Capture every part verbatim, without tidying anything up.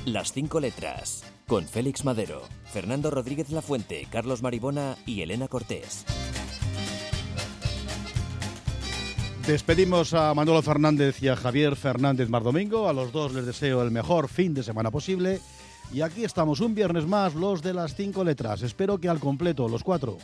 Las cinco letras, con Félix Madero, Fernando Rodríguez Lafuente, Carlos Maribona y Elena Cortés. Despedimos a Manolo Fernández y a Javier Fernández Mardomingo. A los dos les deseo el mejor fin de semana posible. Y aquí estamos un viernes más, los de las cinco letras. Espero que al completo, los cuatro.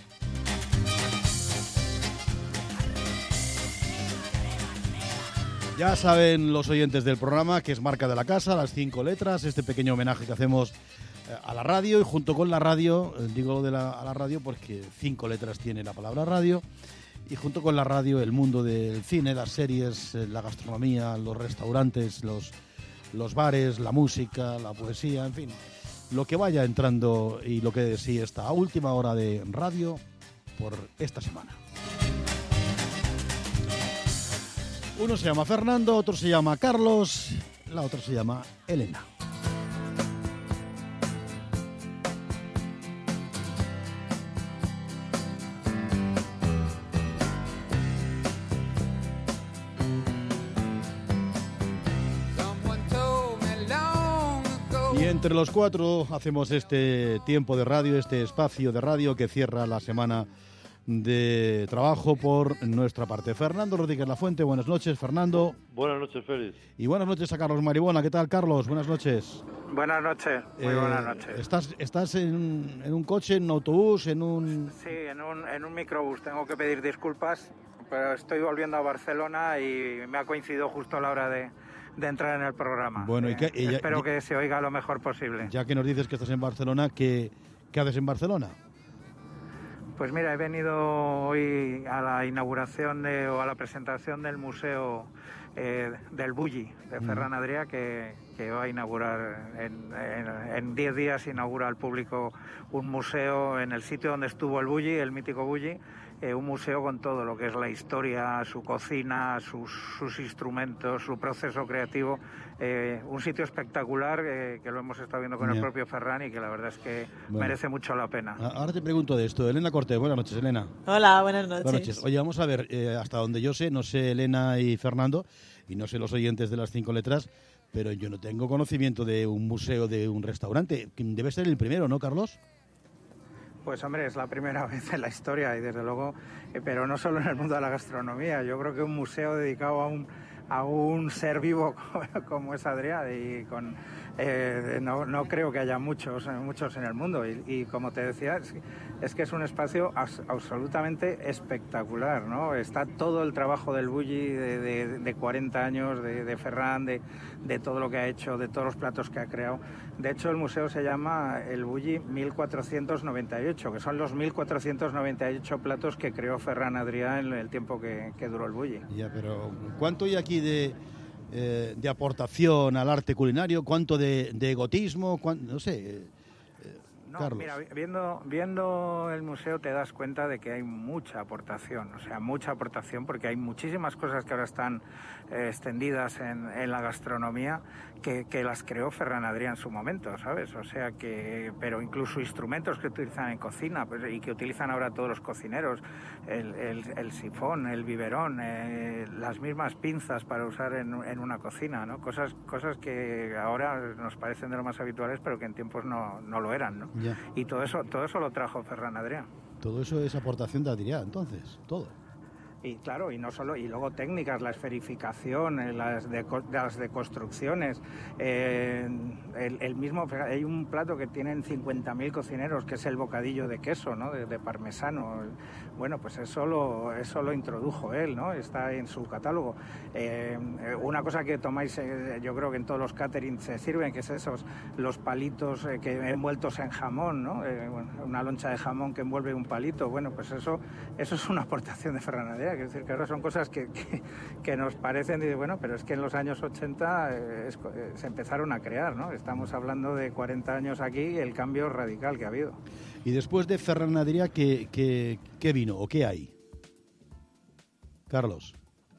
Ya saben los oyentes del programa que es marca de la casa, las cinco letras, este pequeño homenaje que hacemos a la radio, y junto con la radio, digo de la, a la radio porque cinco letras tiene la palabra radio, y junto con la radio el mundo del cine, las series, la gastronomía, los restaurantes, los, los bares, la música, la poesía, en fin, lo que vaya entrando y lo que sí esta última hora de radio por esta semana. Uno se llama Fernando, otro se llama Carlos, la otra se llama Elena. Y entre los cuatro hacemos este tiempo de radio, este espacio de radio que cierra la semana de trabajo por nuestra parte. Fernando Rodríguez Lafuente, buenas noches, Fernando. Buenas noches, Félix. Y buenas noches a Carlos Maribona. ¿Qué tal, Carlos? Buenas noches. Buenas noches, muy eh, buenas noches. ¿Estás, estás en, en un coche, en un autobús, en un...? Sí, en un, en un microbús. Tengo que pedir disculpas, pero estoy volviendo a Barcelona y me ha coincidido justo la hora de, de entrar en el programa. Bueno, ¿y qué, y ya, Espero y, que se oiga lo mejor posible. Ya que nos dices que estás en Barcelona, ¿qué, qué haces en Barcelona? Pues mira, he venido hoy a la inauguración de, o a la presentación del museo eh, del Bulli de Ferran Adrià, que, que va a inaugurar en diez días, inaugura al público un museo en el sitio donde estuvo el Bulli, el mítico Bulli, eh, un museo con todo lo que es la historia, su cocina, sus, sus instrumentos, su proceso creativo. Eh, un sitio espectacular eh, que lo hemos estado viendo con yeah. el propio Ferran y que la verdad es que bueno, merece mucho la pena. Ahora te pregunto de esto. Elena Cortés, buenas noches, Elena. Hola, buenas noches. Buenas noches. Oye, vamos a ver, eh, hasta donde yo sé, no sé Elena y Fernando, y no sé los oyentes de las cinco letras, pero yo no tengo conocimiento de un museo, de un restaurante. Debe ser el primero, ¿no, Carlos? Pues hombre, es la primera vez en la historia y desde luego, eh, pero no solo en el mundo de la gastronomía. Yo creo que un museo dedicado a un a un ser vivo como es Adrià y con eh, no, no creo que haya muchos muchos en el mundo y, y como te decía es, es que es un espacio as, absolutamente espectacular, ¿no? Está todo el trabajo del Bulli de, de, de cuarenta años de, de Ferran, de, de todo lo que ha hecho, de todos los platos que ha creado. De hecho el museo se llama el Bulli mil cuatrocientos noventa y ocho, que son los mil cuatrocientos noventa y ocho platos que creó Ferran Adrià en el tiempo que, que duró el Bulli. Ya, pero ¿cuánto hay aquí de, eh, de aportación al arte culinario? ¿Cuánto de, de egotismo? ¿Cuánto, no sé, eh, no, Carlos? Mira, viendo, viendo el museo te das cuenta de que hay mucha aportación, o sea, mucha aportación porque hay muchísimas cosas que ahora están eh, extendidas en, en la gastronomía que, que las creó Ferran Adrià en su momento, ¿sabes? O sea que, pero incluso instrumentos que utilizan en cocina pues, y que utilizan ahora todos los cocineros, el, el, el sifón, el biberón, eh, las mismas pinzas para usar en, en una cocina, ¿no? Cosas, cosas que ahora nos parecen de lo más habituales, pero que en tiempos no, no lo eran, ¿no? Ya. Y todo eso, todo eso lo trajo Ferran Adrià. Todo eso es aportación de Adrià, entonces, todo. Y claro, y no solo, y luego técnicas, la esferificación, las, de, las deconstrucciones, eh, el, el mismo, hay un plato que tienen cincuenta mil cocineros, que es el bocadillo de queso, ¿no? De, de parmesano. Bueno, pues eso lo, eso lo introdujo él, ¿no? Está en su catálogo. Eh, una cosa que tomáis, eh, yo creo que en todos los caterings se sirven, que es esos, los palitos eh, que envueltos en jamón, ¿no? Eh, una loncha de jamón que envuelve un palito. Bueno, pues eso, eso es una aportación de Ferran Adrià. Es decir, que ahora son cosas que, que, que nos parecen, y bueno, pero es que en los años ochenta eh, es, eh, se empezaron a crear, ¿no? Estamos hablando de cuarenta años aquí y el cambio radical que ha habido. Y después de Ferran Adrià, ¿qué, qué, qué vino o qué hay? Carlos.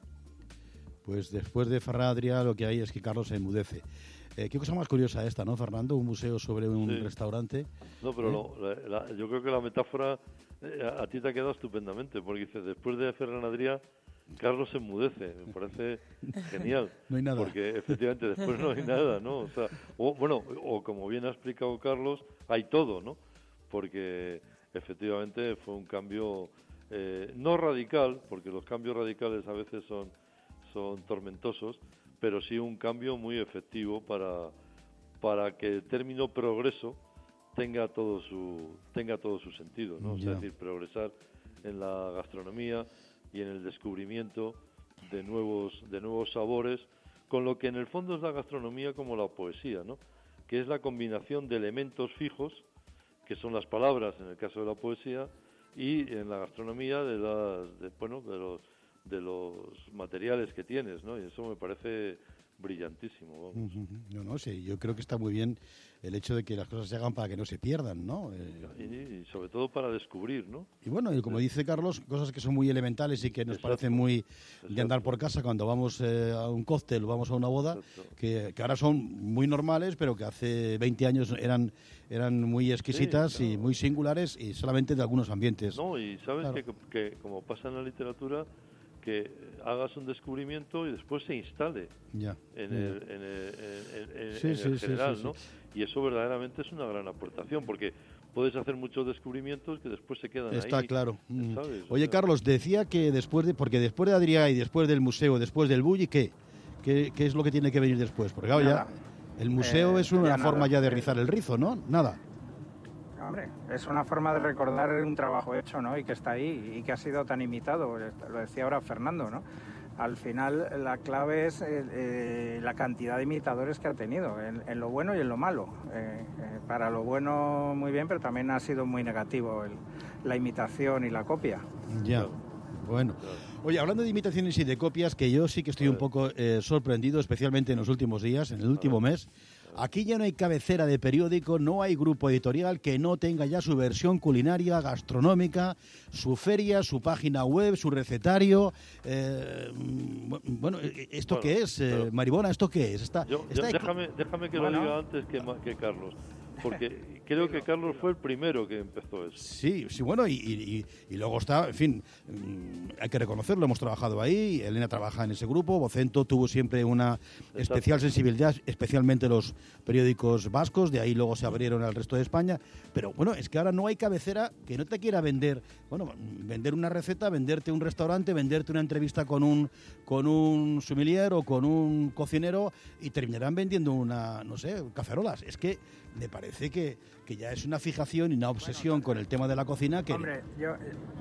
Pues después de Ferran Adrià lo que hay es que Carlos se enmudece. Eh, qué cosa más curiosa esta, ¿no, Fernando? Un museo sobre un sí. restaurante. No, pero ¿Eh? no, la, la, yo creo que la metáfora eh, a, a ti te ha quedado estupendamente, porque dices, después de Ferran Adrià, Carlos se enmudece, me parece genial. No hay nada. Porque efectivamente después no hay nada, ¿no? O sea, o, bueno, o como bien ha explicado Carlos, hay todo, ¿no? Porque efectivamente fue un cambio eh, no radical, porque los cambios radicales a veces son, son tormentosos, pero sí un cambio muy efectivo para, para que el término progreso tenga todo su tenga todo su sentido, ¿no? O sea, es decir, progresar en la gastronomía y en el descubrimiento de nuevos de nuevos sabores, con lo que en el fondo es la gastronomía como la poesía, ¿no? Que es la combinación de elementos fijos, que son las palabras en el caso de la poesía, y en la gastronomía de las de, bueno, de los de los materiales que tienes, ¿no? Y eso me parece brillantísimo, vamos. No, no sé, yo creo que está muy bien el hecho de que las cosas se hagan para que no se pierdan, ¿no? Eh, y, y sobre todo para descubrir, ¿no? Y bueno, y como dice Carlos, cosas que son muy elementales y que nos Exacto. parecen muy Exacto. de andar por casa cuando vamos eh, a un cóctel o vamos a una boda, que, que ahora son muy normales, pero que hace veinte años eran eran muy exquisitas sí, claro. y muy singulares y solamente de algunos ambientes. No, y sabes claro. que, que como pasa en la literatura, que hagas un descubrimiento y después se instale ya, en, ya. El, en, el, en, el, sí, en sí, el general, sí, sí, ¿no? sí. Y eso verdaderamente es una gran aportación, porque puedes hacer muchos descubrimientos que después se quedan Está ahí. Está claro. ¿Sabes? Oye, o sea, Carlos, decía que después de, porque después de Adrià y después del museo, después del Bulli, ¿qué? ¿Qué, qué es lo que tiene que venir después? Porque claro, ya el museo eh, es una ya forma nada. ya de rizar el rizo, ¿no? Nada. Hombre, es una forma de recordar un trabajo hecho, ¿no? Y que está ahí y que ha sido tan imitado, lo decía ahora Fernando, ¿no? Al final la clave es eh, eh, la cantidad de imitadores que ha tenido, en, en lo bueno y en lo malo. Eh, eh, para lo bueno muy bien, pero también ha sido muy negativo el, la imitación y la copia. Ya, bueno. Oye, hablando de imitaciones y de copias, que yo sí que estoy un poco eh, sorprendido, especialmente en los últimos días, en el último mes. Aquí ya no hay cabecera de periódico, no hay grupo editorial que no tenga ya su versión culinaria, gastronómica, su feria, su página web, su recetario. Eh, bueno, ¿esto bueno, qué es, eh, Maribona? ¿Esto qué es? Está, yo, está yo, déjame, déjame que bueno. lo diga antes que, que Carlos. Porque creo que Carlos fue el primero que empezó eso. Sí, sí, bueno, y, y, y luego está, en fin, hay que reconocerlo, hemos trabajado ahí, Elena trabaja en ese grupo, Vocento tuvo siempre una Exacto. especial sensibilidad, especialmente los periódicos vascos, de ahí luego se abrieron al resto de España, pero bueno, es que ahora no hay cabecera que no te quiera vender, bueno, vender una receta, venderte un restaurante, venderte una entrevista con un, con un sommelier o con un cocinero y terminarán vendiendo una, no sé, cacerolas. Es que me parece que, que ya es una fijación y una obsesión bueno, con el tema de la cocina que... Hombre, yo,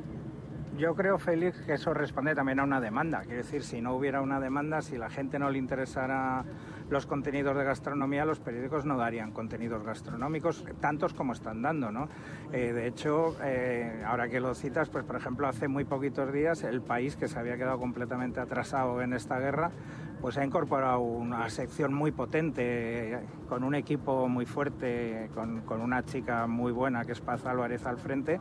yo creo, Félix, que eso responde también a una demanda. Quiero decir, si no hubiera una demanda, si la gente no le interesara los contenidos de gastronomía, los periódicos no darían contenidos gastronómicos, tantos como están dando, ¿no? Eh, de hecho, eh, ahora que lo citas, pues por ejemplo, hace muy poquitos días, El País, que se había quedado completamente atrasado en esta guerra, pues ha incorporado una sección muy potente, con un equipo muy fuerte, con, con una chica muy buena que es Paz Álvarez al frente,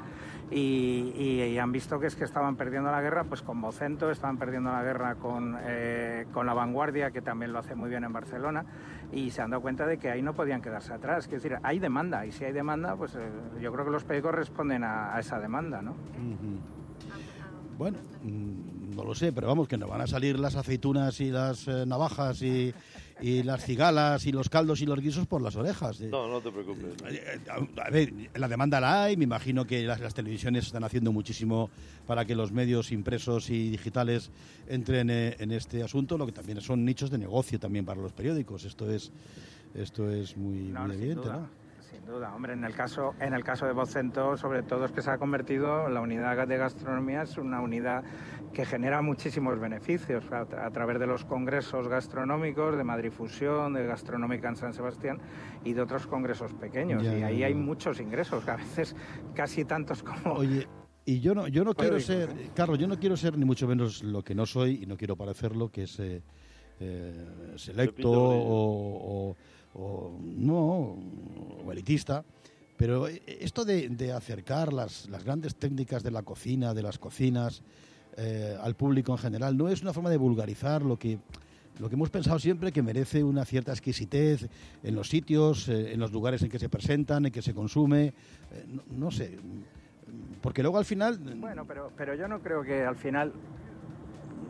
y, y, y han visto que es que estaban perdiendo la guerra pues con Vocento, estaban perdiendo la guerra con, eh, con La Vanguardia, que también lo hace muy bien en Barcelona, y se han dado cuenta de que ahí no podían quedarse atrás. Es decir, hay demanda, y si hay demanda, pues eh, yo creo que los periódicos responden a, a esa demanda, ¿no? Uh-huh. Bueno, no lo sé, pero vamos, que nos van a salir las aceitunas y las eh, navajas y, y las cigalas y los caldos y los guisos por las orejas. No, no te preocupes. A, a ver, la demanda la hay, me imagino que las, las televisiones están haciendo muchísimo para que los medios impresos y digitales entren eh, en este asunto, lo que también son nichos de negocio también para los periódicos. Esto es, esto es muy, no, muy evidente, ¿no? Sin duda, hombre, en el caso en el caso de Vocento, sobre todo es que se ha convertido, la unidad de gastronomía es una unidad que genera muchísimos beneficios a, a través de los congresos gastronómicos, de Madrifusión, de Gastronómica en San Sebastián y de otros congresos pequeños. Ya, y ahí ya, ya. hay muchos ingresos, a veces casi tantos como... Oye, y yo no, yo no quiero ser, ¿eh? Carlos, yo no quiero ser ni mucho menos lo que no soy y no quiero parecerlo, que es eh, eh, selecto o... o o no, o elitista, pero esto de, de acercar las, las grandes técnicas de la cocina, de las cocinas, eh, al público en general, no es una forma de vulgarizar lo que, lo que hemos pensado siempre que merece una cierta exquisitez en los sitios, eh, en los lugares en que se presentan, en que se consume, eh, no, no sé, porque luego al final... Bueno, pero, pero yo no creo que al final...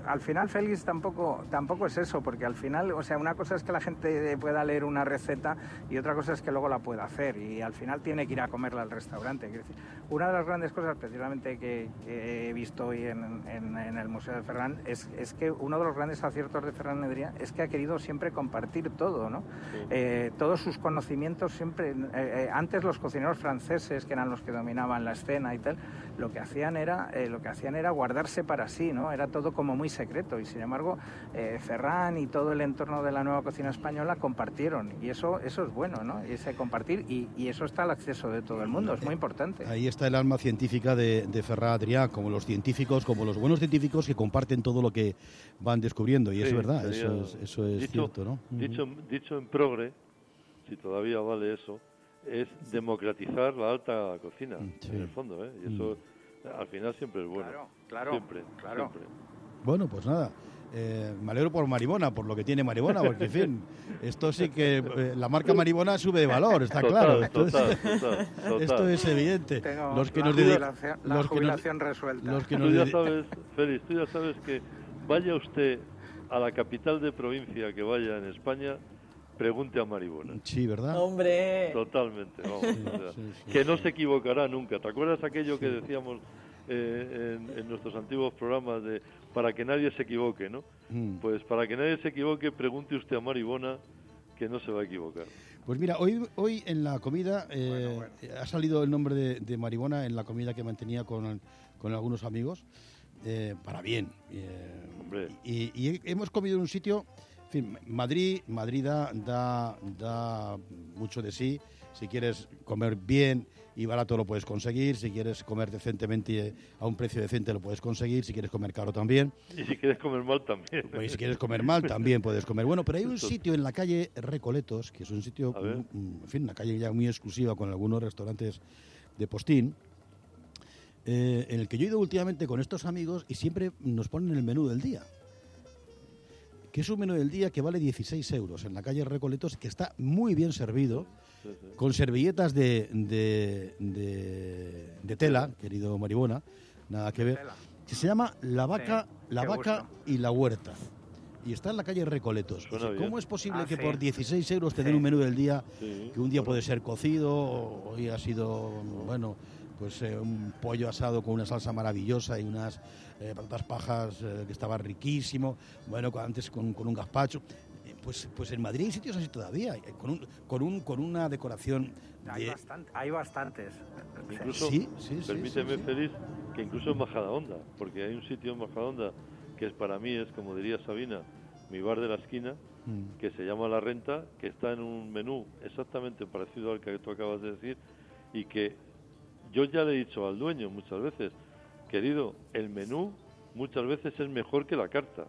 al final, Félix, tampoco, tampoco es eso, porque al final, o sea, una cosa es que la gente pueda leer una receta y otra cosa es que luego la pueda hacer, y al final tiene que ir a comerla al restaurante. Quiero decir, una de las grandes cosas, precisamente, que, que he visto hoy en, en, en el Museo de Ferran es, es que uno de los grandes aciertos de Ferran Adrià es que ha querido siempre compartir todo, ¿no? Sí. Eh, todos sus conocimientos siempre... Eh, eh, antes los cocineros franceses, que eran los que dominaban la escena y tal, lo que hacían era, eh, lo que hacían era guardarse para sí, ¿no? Era todo como muy secreto, y sin embargo eh, Ferran y todo el entorno de la nueva cocina española compartieron, y eso eso es bueno, ¿no? Ese compartir, y, y eso está al acceso de todo el mundo, es muy importante. Ahí está el alma científica de, de Ferran Adrià, como los científicos, como los buenos científicos que comparten todo lo que van descubriendo, y sí, es verdad, eso es, eso es dicho, cierto, ¿no? Dicho, dicho en progre, si todavía vale eso, es democratizar la alta cocina, sí. en el fondo, ¿eh? Y eso mm. al final siempre es bueno. Claro, claro, siempre, claro. Siempre. Bueno, pues nada, eh, me alegro por Maribona, por lo que tiene Maribona, porque en fin, esto sí que eh, la marca Maribona sube de valor, está total, claro. Esto, total, es, total, total. esto es evidente. Tengo los que la nos jubilación, la los jubilación que nos, resuelta. Los que tú nos ya sabes, Félix, tú ya sabes que vaya usted a la capital de provincia que vaya en España, pregunte a Maribona. Sí, ¿verdad? ¡Hombre! Totalmente, vamos. Sí, o sea, sí, sí, que sí. no se equivocará nunca. ¿Te acuerdas aquello sí. que decíamos eh, en, en nuestros antiguos programas de para que nadie se equivoque, ¿no? Mm. Pues para que nadie se equivoque, pregunte usted a Maribona, que no se va a equivocar. Pues mira, hoy hoy en la comida eh, bueno, bueno. ha salido el nombre de, de Maribona en la comida que mantenía con, con algunos amigos, eh, para bien. Eh, y, y hemos comido en un sitio... En fin, Madrid, Madrid da, da, da mucho de sí. Si quieres comer bien y barato lo puedes conseguir. Si quieres comer decentemente a un precio decente lo puedes conseguir. Si quieres comer caro también. Y si quieres comer mal también. Y si quieres comer mal también puedes comer. Bueno, pero hay un sitio en la calle Recoletos, que es un sitio, en fin, una calle ya muy exclusiva con algunos restaurantes de postín, eh, en el que yo he ido últimamente con estos amigos y siempre nos ponen el menú del día. Que es un menú del día que vale dieciséis euros en la calle Recoletos, que está muy bien servido, sí, sí. con servilletas de, de, de, de tela, querido Maribona, nada que ver, que se llama La Vaca, sí, la vaca y la Huerta. Y está en la calle Recoletos. O sea, ¿cómo es posible ah, que sí. por dieciséis euros te den sí. un menú del día, sí, que un día bueno. puede ser cocido, hoy ha sido, bueno, pues eh, un pollo asado con una salsa maravillosa y unas eh, patatas pajas eh, que estaba riquísimo, bueno, antes con, con un gazpacho. Eh, pues, pues en Madrid hay sitios así todavía, eh, con, un, con, un, con una decoración... De... Hay, bastante, hay bastantes. Incluso, sí, sí, permíteme, sí, sí. Félix, que incluso en Majadahonda, porque hay un sitio en Majadahonda que es para mí, es como diría Sabina, mi bar de la esquina, mm. que se llama La Renta, que está en un menú exactamente parecido al que tú acabas de decir, y que yo ya le he dicho al dueño muchas veces, querido, el menú muchas veces es mejor que la carta,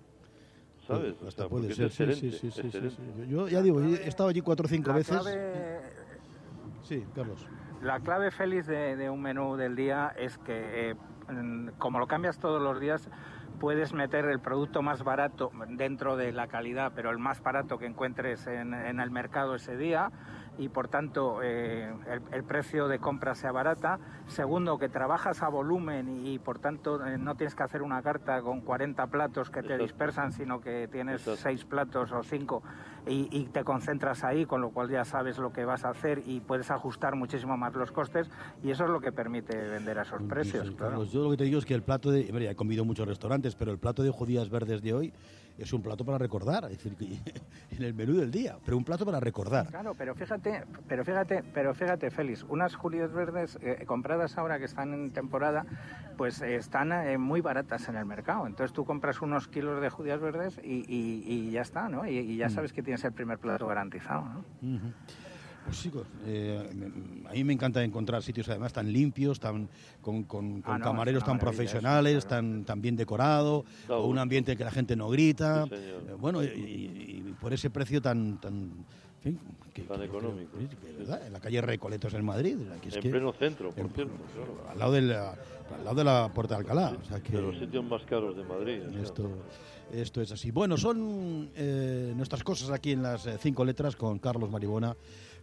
¿sabes? Pues hasta o sea, puede ser, es excelente, sí, sí, sí, excelente. Sí, sí. Yo ya digo, he estado allí cuatro o cinco la veces. Clave... Sí, Carlos. La clave, Félix, de, de un menú del día es que, eh, como lo cambias todos los días, puedes meter el producto más barato dentro de la calidad, pero el más barato que encuentres en, en el mercado ese día, y por tanto eh, el, el precio de compra sea barata. Segundo, que trabajas a volumen y, y por tanto eh, no tienes que hacer una carta con cuarenta platos que te Exacto. dispersan, sino que tienes Exacto. seis platos o cinco y, y te concentras ahí, con lo cual ya sabes lo que vas a hacer y puedes ajustar muchísimo más los costes, y eso es lo que permite vender a esos sí, precios. Sí, claro. Carlos, yo lo que te digo es que el plato de... Hombre, he comido muchos restaurantes, pero el plato de judías verdes de hoy es un plato para recordar, es decir, que en el menú del día, pero un plato para recordar. Claro, pero fíjate, pero fíjate, pero fíjate, Félix, unas judías verdes eh, compradas ahora que están en temporada, pues eh, están eh, muy baratas en el mercado. Entonces tú compras unos kilos de judías verdes y, y, y ya está, ¿no? Y, y ya sabes que tienes el primer plato garantizado, ¿no? Uh-huh. Pues chicos, eh, a mí me encanta encontrar sitios además tan limpios, tan con, con, con ah, no, camareros tan profesionales, claro. tan, tan bien decorado, con un ambiente en que la gente no grita, sí, eh, bueno, y, y, y por ese precio tan... tan en fin, que, tan que, económico. Que, que, ¿verdad? En la calle Recoletos en Madrid. Que es en que, pleno centro, por en, cierto. Claro. Al, lado de la, al lado de la Puerta de Alcalá. Sí, o sea que, de los sitios más caros de Madrid. Esto, esto es así. Bueno, son eh, nuestras cosas aquí en las eh, cinco letras con Carlos Maribona,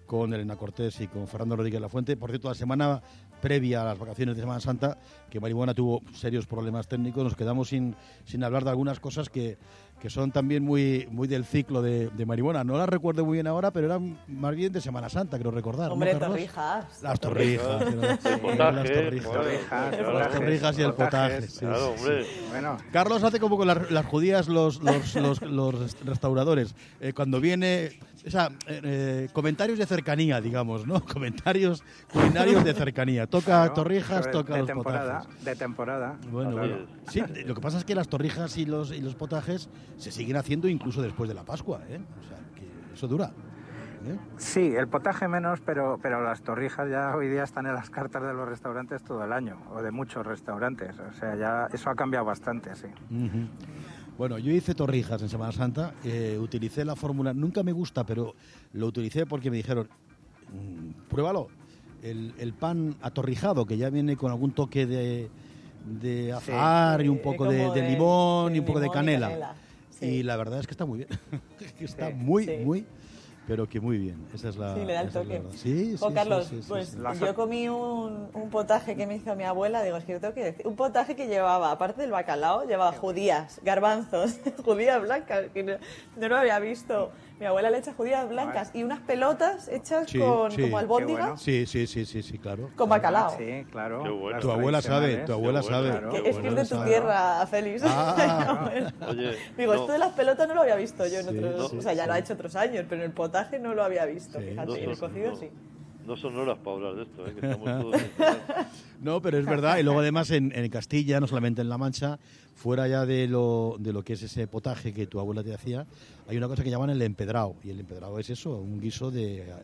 con Elena Cortés y con Fernando Rodríguez Lafuente. Por cierto, la semana previa a las vacaciones de Semana Santa, que Maribuena tuvo serios problemas técnicos, nos quedamos sin, sin hablar de algunas cosas que, que son también muy, muy del ciclo de, de Maribuena. No las recuerdo muy bien ahora, pero eran más bien de Semana Santa, creo recordar. Hombre, ¿no, torrijas. Las torrijas. El potaje, las torrijas. bueno, Las torrijas y el potaje. Sí, Claro, sí, hombre. sí. Bueno, Carlos hace como con las, las judías los, los, los, los restauradores. Eh, cuando viene... O sea, eh, eh, comentarios de cercanía, digamos, ¿no? Comentarios culinarios de cercanía. Toca claro, torrijas, de, toca de los temporada, potajes. de temporada. Bueno, Claro. bueno. Sí, lo que pasa es que las torrijas y los, y los potajes se siguen haciendo incluso después de la Pascua, ¿eh? O sea, que eso dura. ¿eh? Sí, el potaje menos, pero, pero las torrijas ya hoy día están en las cartas de los restaurantes todo el año, o de muchos restaurantes. O sea, ya eso ha cambiado bastante, sí. Uh-huh. Bueno, yo hice torrijas en Semana Santa, eh, utilicé la fórmula, nunca me gusta, pero lo utilicé porque me dijeron, mmm, pruébalo, el, el pan atorrijado, que ya viene con algún toque de, de azahar Sí, y un poco como de, de de- limón de y un poco de limón y canela. canela, sí. Y la verdad es que está muy bien, está Sí, muy, sí. muy, pero que muy bien. Esa es la, Sí, le da el esa es la toque. verdad. Sí, Jo, sí, Carlos, sí, sí, sí, pues sí. Las- yo comí un, un potaje que me hizo mi abuela, digo, es que yo tengo que decir, un potaje que llevaba, aparte del bacalao, llevaba judías, garbanzos, judías blancas, que no, no lo había visto. Mi abuela le echa judías blancas y unas pelotas hechas Sí, con sí. como albóndigas, Qué bueno. Sí, sí, sí, sí, sí, claro. con bacalao. Sí, claro. Qué bueno. Las Tu abuela sabe, tradicionales. tu abuela Qué bueno, sabe. claro. Que Qué es que es bueno, de tu sabe. tierra, Félix. Ah. Bueno. Oye, Digo, no, esto de las pelotas no lo había visto yo en Sí, otros... sí, o sea, ya lo ha sí. hecho otros años, pero en el potaje no lo había visto, Sí. fíjate, no en el son- cocido no- sí. no son horas para hablar de esto, ¿eh? Que estamos todos... enterados. No, pero es verdad. Y luego además en, en Castilla, no solamente en La Mancha, fuera ya de lo, de lo que es ese potaje que tu abuela te hacía, hay una cosa que llaman el empedrado. Y el empedrado es eso, un guiso de, eh,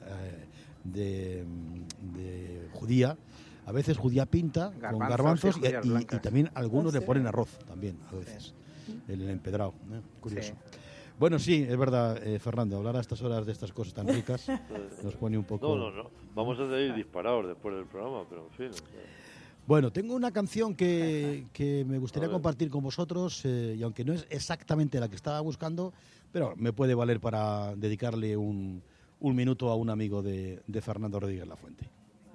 de, de judía. A veces judía pinta con Garbanzos garbanzos y y, judías y- blancas. y también algunos Ah, le sí. ponen arroz también, a veces. El empedrado, ¿eh? Curioso. Sí. Bueno, sí, es verdad, eh, Fernando, hablar a estas horas de estas cosas tan ricas nos pone un poco... No, no, no. Vamos a seguir disparados después del programa, pero en fin. o sea, Bueno, tengo una canción que, que me gustaría A ver. compartir con vosotros, eh, y aunque no es exactamente la que estaba buscando, pero me puede valer para dedicarle un, un minuto a un amigo de, de Fernando Rodríguez Lafuente.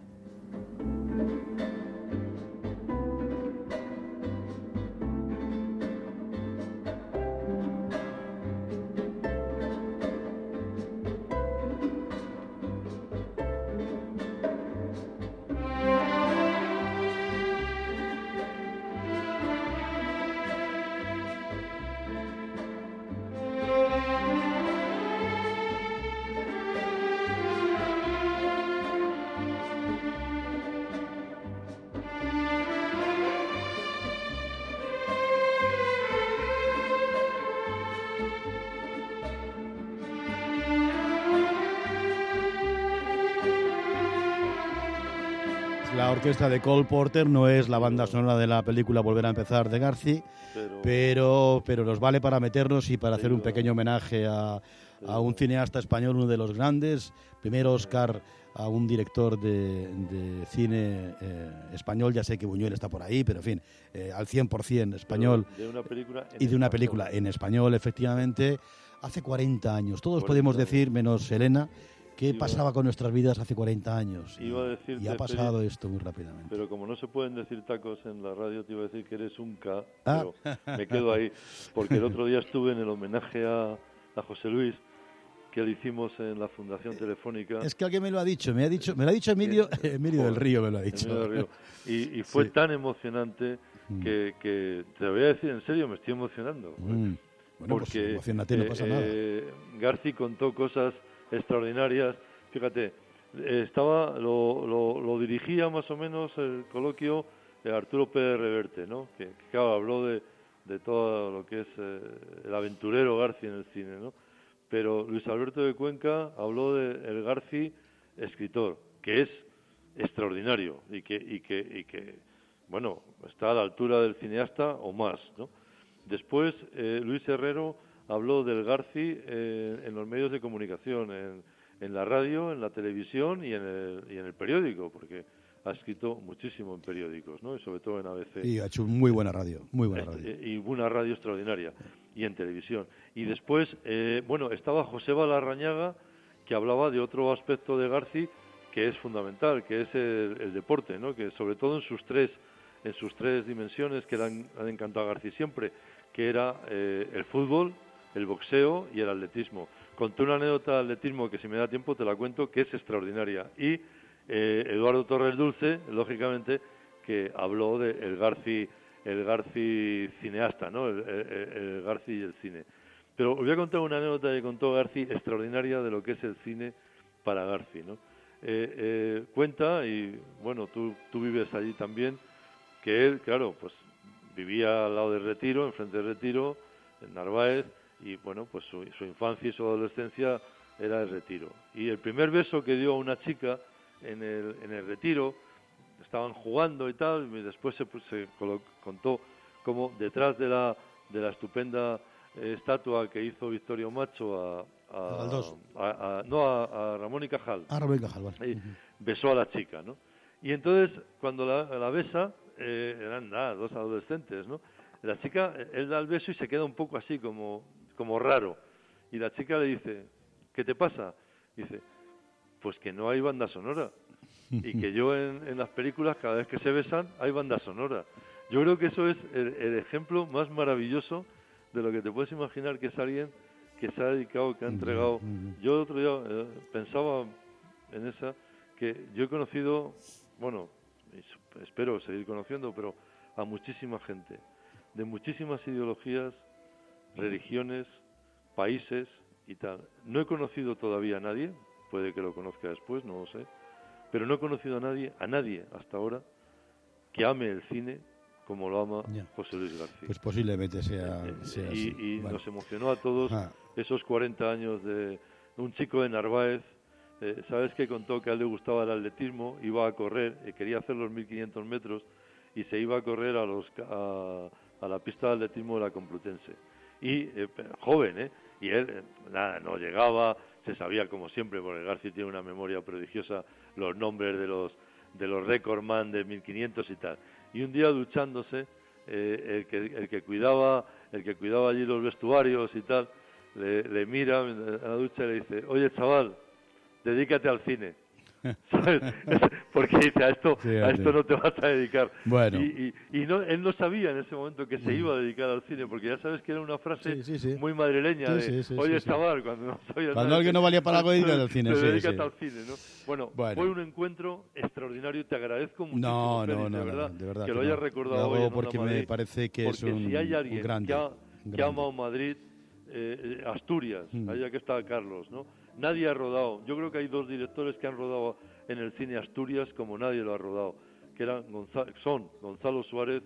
La orquesta de Cole Porter no es la banda sonora de la película Volver a empezar de Garci, pero, pero, pero nos vale para meternos y para hacer un Ayuda. pequeño homenaje a, a un cineasta español, uno de los grandes, primero Oscar a un director de, de cine eh, español, ya sé que Buñuel está por ahí, pero en fin, eh, al cien por ciento español de una película en y de una español. película en español, efectivamente, hace cuarenta años. Todos cuarenta podemos años. decir, menos Elena, qué Iba- pasaba con nuestras vidas hace cuarenta años. Y, Iba a decirte, y ha pasado esto muy rápidamente. Pero como no se pueden decir tacos en la radio, te iba a decir que eres un K, Ah. pero me quedo ahí, porque el otro día estuve en el homenaje a, a José Luis, que le hicimos en la Fundación Telefónica. Es que alguien me lo ha dicho, me ha dicho, me lo ha dicho Emilio, Emilio del Río me lo ha en dicho. Emilio del Río. Y, y fue Sí. tan emocionante Mm. que, que, te lo voy a decir en serio, me estoy emocionando. Mm. Bueno, porque pues emocionate, no pasa nada. eh, Garci contó cosas extraordinarias. Fíjate, eh, estaba lo, lo, lo dirigía más o menos el coloquio de Arturo Pérez Reverte, ¿no? Que, que claro, habló de, de todo lo que es eh, el aventurero Garci en el cine, ¿no? Pero Luis Alberto de Cuenca habló de el Garci escritor, que es extraordinario y que y que y que bueno, está a la altura del cineasta o más, ¿no? Después eh, Luis Herrero habló del Garci eh, en los medios de comunicación, en, en la radio, en la televisión y en el, y en el periódico, porque ha escrito muchísimo en periódicos, ¿no? Y sobre todo en A B C. Y ha hecho muy buena radio, muy buena Este, radio. y una radio extraordinaria, y en televisión. Y después, eh, bueno, estaba José Larrañaga, que hablaba de otro aspecto de Garci que es fundamental, que es el, el deporte, ¿no? Que sobre todo en sus tres en sus tres dimensiones que le han, han encantado a Garci siempre, que era eh, el fútbol, el boxeo y el atletismo. Conté una anécdota de atletismo que si me da tiempo te la cuento, que es extraordinaria. Y eh, Eduardo Torres Dulce, lógicamente, que habló de el Garci, el Garci cineasta, ¿no? El, el, el Garci y el cine. Pero os voy a contar una anécdota que contó Garci extraordinaria de lo que es el cine para Garci, ¿no? Eh, eh, cuenta, y bueno, tú, tú vives allí también, que él, claro, pues vivía al lado del Retiro, enfrente del Retiro, en Narváez, y bueno, pues su, su infancia y su adolescencia era el Retiro. Y el primer beso que dio a una chica en el, en el Retiro, estaban jugando y tal, y después se, pues, se contó cómo detrás de la, de la estupenda eh, estatua que hizo Victorio Macho a, a, a, a no a, a Ramón y Cajal, a Ramón y Cajal, vale. y besó a la chica, ¿no? Y entonces cuando la, la besa, eh, eran nada, dos adolescentes, ¿no? La chica, él da el beso y se queda un poco así como, como raro, y la chica le dice, ¿qué te pasa? Dice, pues que no hay banda sonora, y que yo en, en las películas cada vez que se besan hay banda sonora. Yo creo que eso es el, el ejemplo más maravilloso de lo que te puedes imaginar, que es alguien que se ha dedicado, que ha entregado. Yo otro día eh, pensaba en esa, que yo he conocido, bueno, espero seguir conociendo, pero a muchísima gente, de muchísimas ideologías, religiones, países y tal. No he conocido todavía a nadie, puede que lo conozca después, no lo sé, pero no he conocido a nadie, a nadie hasta ahora, que ame el cine como lo ama ya. José Luis García. Pues posiblemente sea, eh, sea y, así. Y vale. Nos emocionó a todos ah. esos cuarenta años de un chico de Narváez, eh, ¿sabes qué? Contó que a él le gustaba el atletismo, iba a correr, eh, quería hacer los mil quinientos metros y se iba a correr a, los, a, a la pista de atletismo de la Complutense. Y eh, joven, ¿eh? Y él, eh, nada, no llegaba, se sabía como siempre, porque García tiene una memoria prodigiosa, los nombres de los de los recordman de mil quinientos y tal. Y un día duchándose, eh, el que el que cuidaba el que cuidaba allí los vestuarios y tal, le, le mira en la ducha y le dice, oye chaval, dedícate al cine. ¿Sabes? Porque dice, a esto sí, a esto no te vas a dedicar. Bueno. Y, y, y no, él no sabía en ese momento que se iba a dedicar al cine, porque ya sabes que era una frase sí, sí, sí. muy madrileña sí, de, sí, sí, oye, sí, chaval, sí. cuando no sabías Cuando alguien no valía para algo, dedícate al cine. Te sí, dedícate sí. al cine, ¿no? Bueno, bueno, fue un encuentro extraordinario, te agradezco muchísimo, no, Félix, no, no, de, verdad, no, de verdad, que que lo no. hayas recordado hoy en porque Onda me Madrid, parece que es un, si hay alguien un grande, que, ha, grande. que ha amado Madrid, eh, Asturias, mm. allá que está Carlos, ¿no? Nadie ha rodado, yo creo que hay dos directores que han rodado en el cine Asturias como nadie lo ha rodado, que eran Gonzalo, son Gonzalo Suárez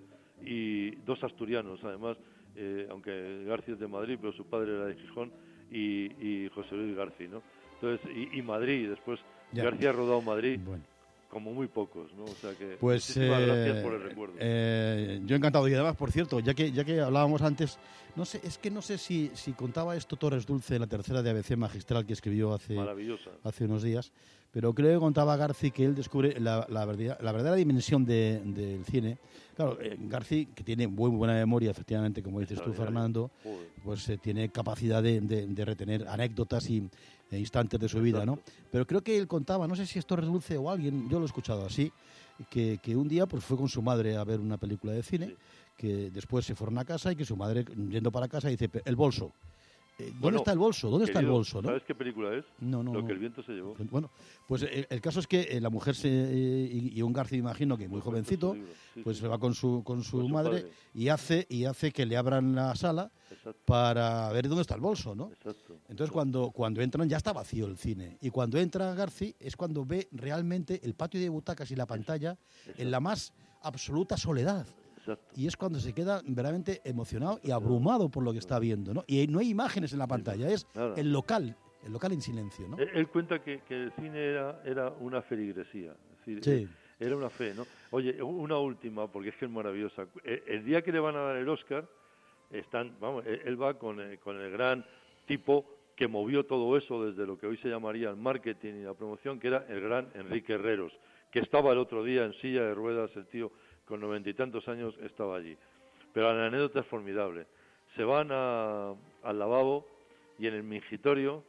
y dos asturianos, además, eh, aunque García es de Madrid, pero su padre era de Gijón, y, y José Luis García, ¿no? Entonces, y, y Madrid, después ya. García ha rodado Madrid, bueno. como muy pocos, ¿no? O sea que pues, muchísimas eh, gracias por el recuerdo. Eh, yo encantado, y además, por cierto, ya que ya que hablábamos antes, no sé, es que no sé si, si contaba esto Torres Dulce en la tercera de A B C magistral que escribió hace, hace unos días, pero creo que contaba García que él descubre la, la, verdadera, la verdadera dimensión de, del cine. Claro, eh, García, que tiene muy buena memoria, efectivamente, como dices tú, Fernando, Joder. pues eh, tiene capacidad de, de, de retener anécdotas y eh, instantes de su vida, Exacto. ¿no? Pero creo que él contaba, no sé si es Torres Dulce o alguien, yo lo he escuchado así, que, que un día pues fue con su madre a ver una película de cine, sí. que después se fueron a casa y que su madre, yendo para casa, dice, el bolso. Eh, ¿Dónde bueno, está el bolso? ¿Dónde querido, está el bolso? ¿no? ¿Sabes qué película es? No, no. Lo que el viento se llevó. Bueno, pues eh, el caso es que eh, la mujer se, eh, y, y un García, imagino que muy pues jovencito, sí, pues sí. se va con su con su, con su madre y hace y hace que le abran la sala Exacto. para ver dónde está el bolso, ¿no? Exacto. Entonces Exacto. cuando cuando entran ya está vacío el cine y cuando entra García es cuando ve realmente el patio de butacas y la pantalla Exacto. en la más absoluta soledad. Exacto. Y es cuando se queda verdaderamente emocionado y abrumado por lo que está viendo, ¿no? Y no hay imágenes en la pantalla, es Nada. el local, el local en silencio, ¿no? Él, él cuenta que, que el cine era, era una feligresía, es decir, sí. era una fe, ¿no? Oye, una última, porque es que es maravillosa. El día que le van a dar el Oscar, están, vamos, él va con el, con el gran tipo que movió todo eso desde lo que hoy se llamaría el marketing y la promoción, que era el gran Enrique Herreros, que estaba el otro día en silla de ruedas, el tío con noventa y tantos años estaba allí. Pero la anécdota es formidable. Se van a, al lavabo y en el mingitorio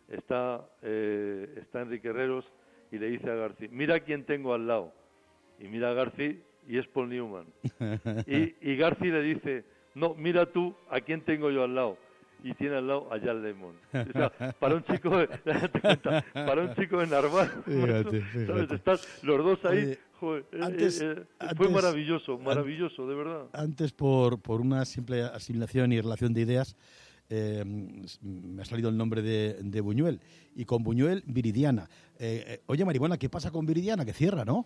está, eh, está Enrique Herreros y le dice a Garci, mira quién tengo al lado. Y mira a Garci y es Paul Newman. Y, y Garci le dice, no, mira tú a quién tengo yo al lado. Y tiene al lado a Jan Lemmon. O sea, para un chico de, cuenta, para un chico de Narváez, fíjate, fíjate. ¿sabes? Están los dos ahí. Oye, joder, antes, eh, eh, antes, fue maravilloso, maravilloso, de verdad. Antes, por, por una simple asimilación y relación de ideas, eh, me ha salido el nombre de, de Buñuel. Y con Buñuel, Viridiana. Eh, eh, oye, Maribona, ¿qué pasa con Viridiana? Que cierra, ¿no?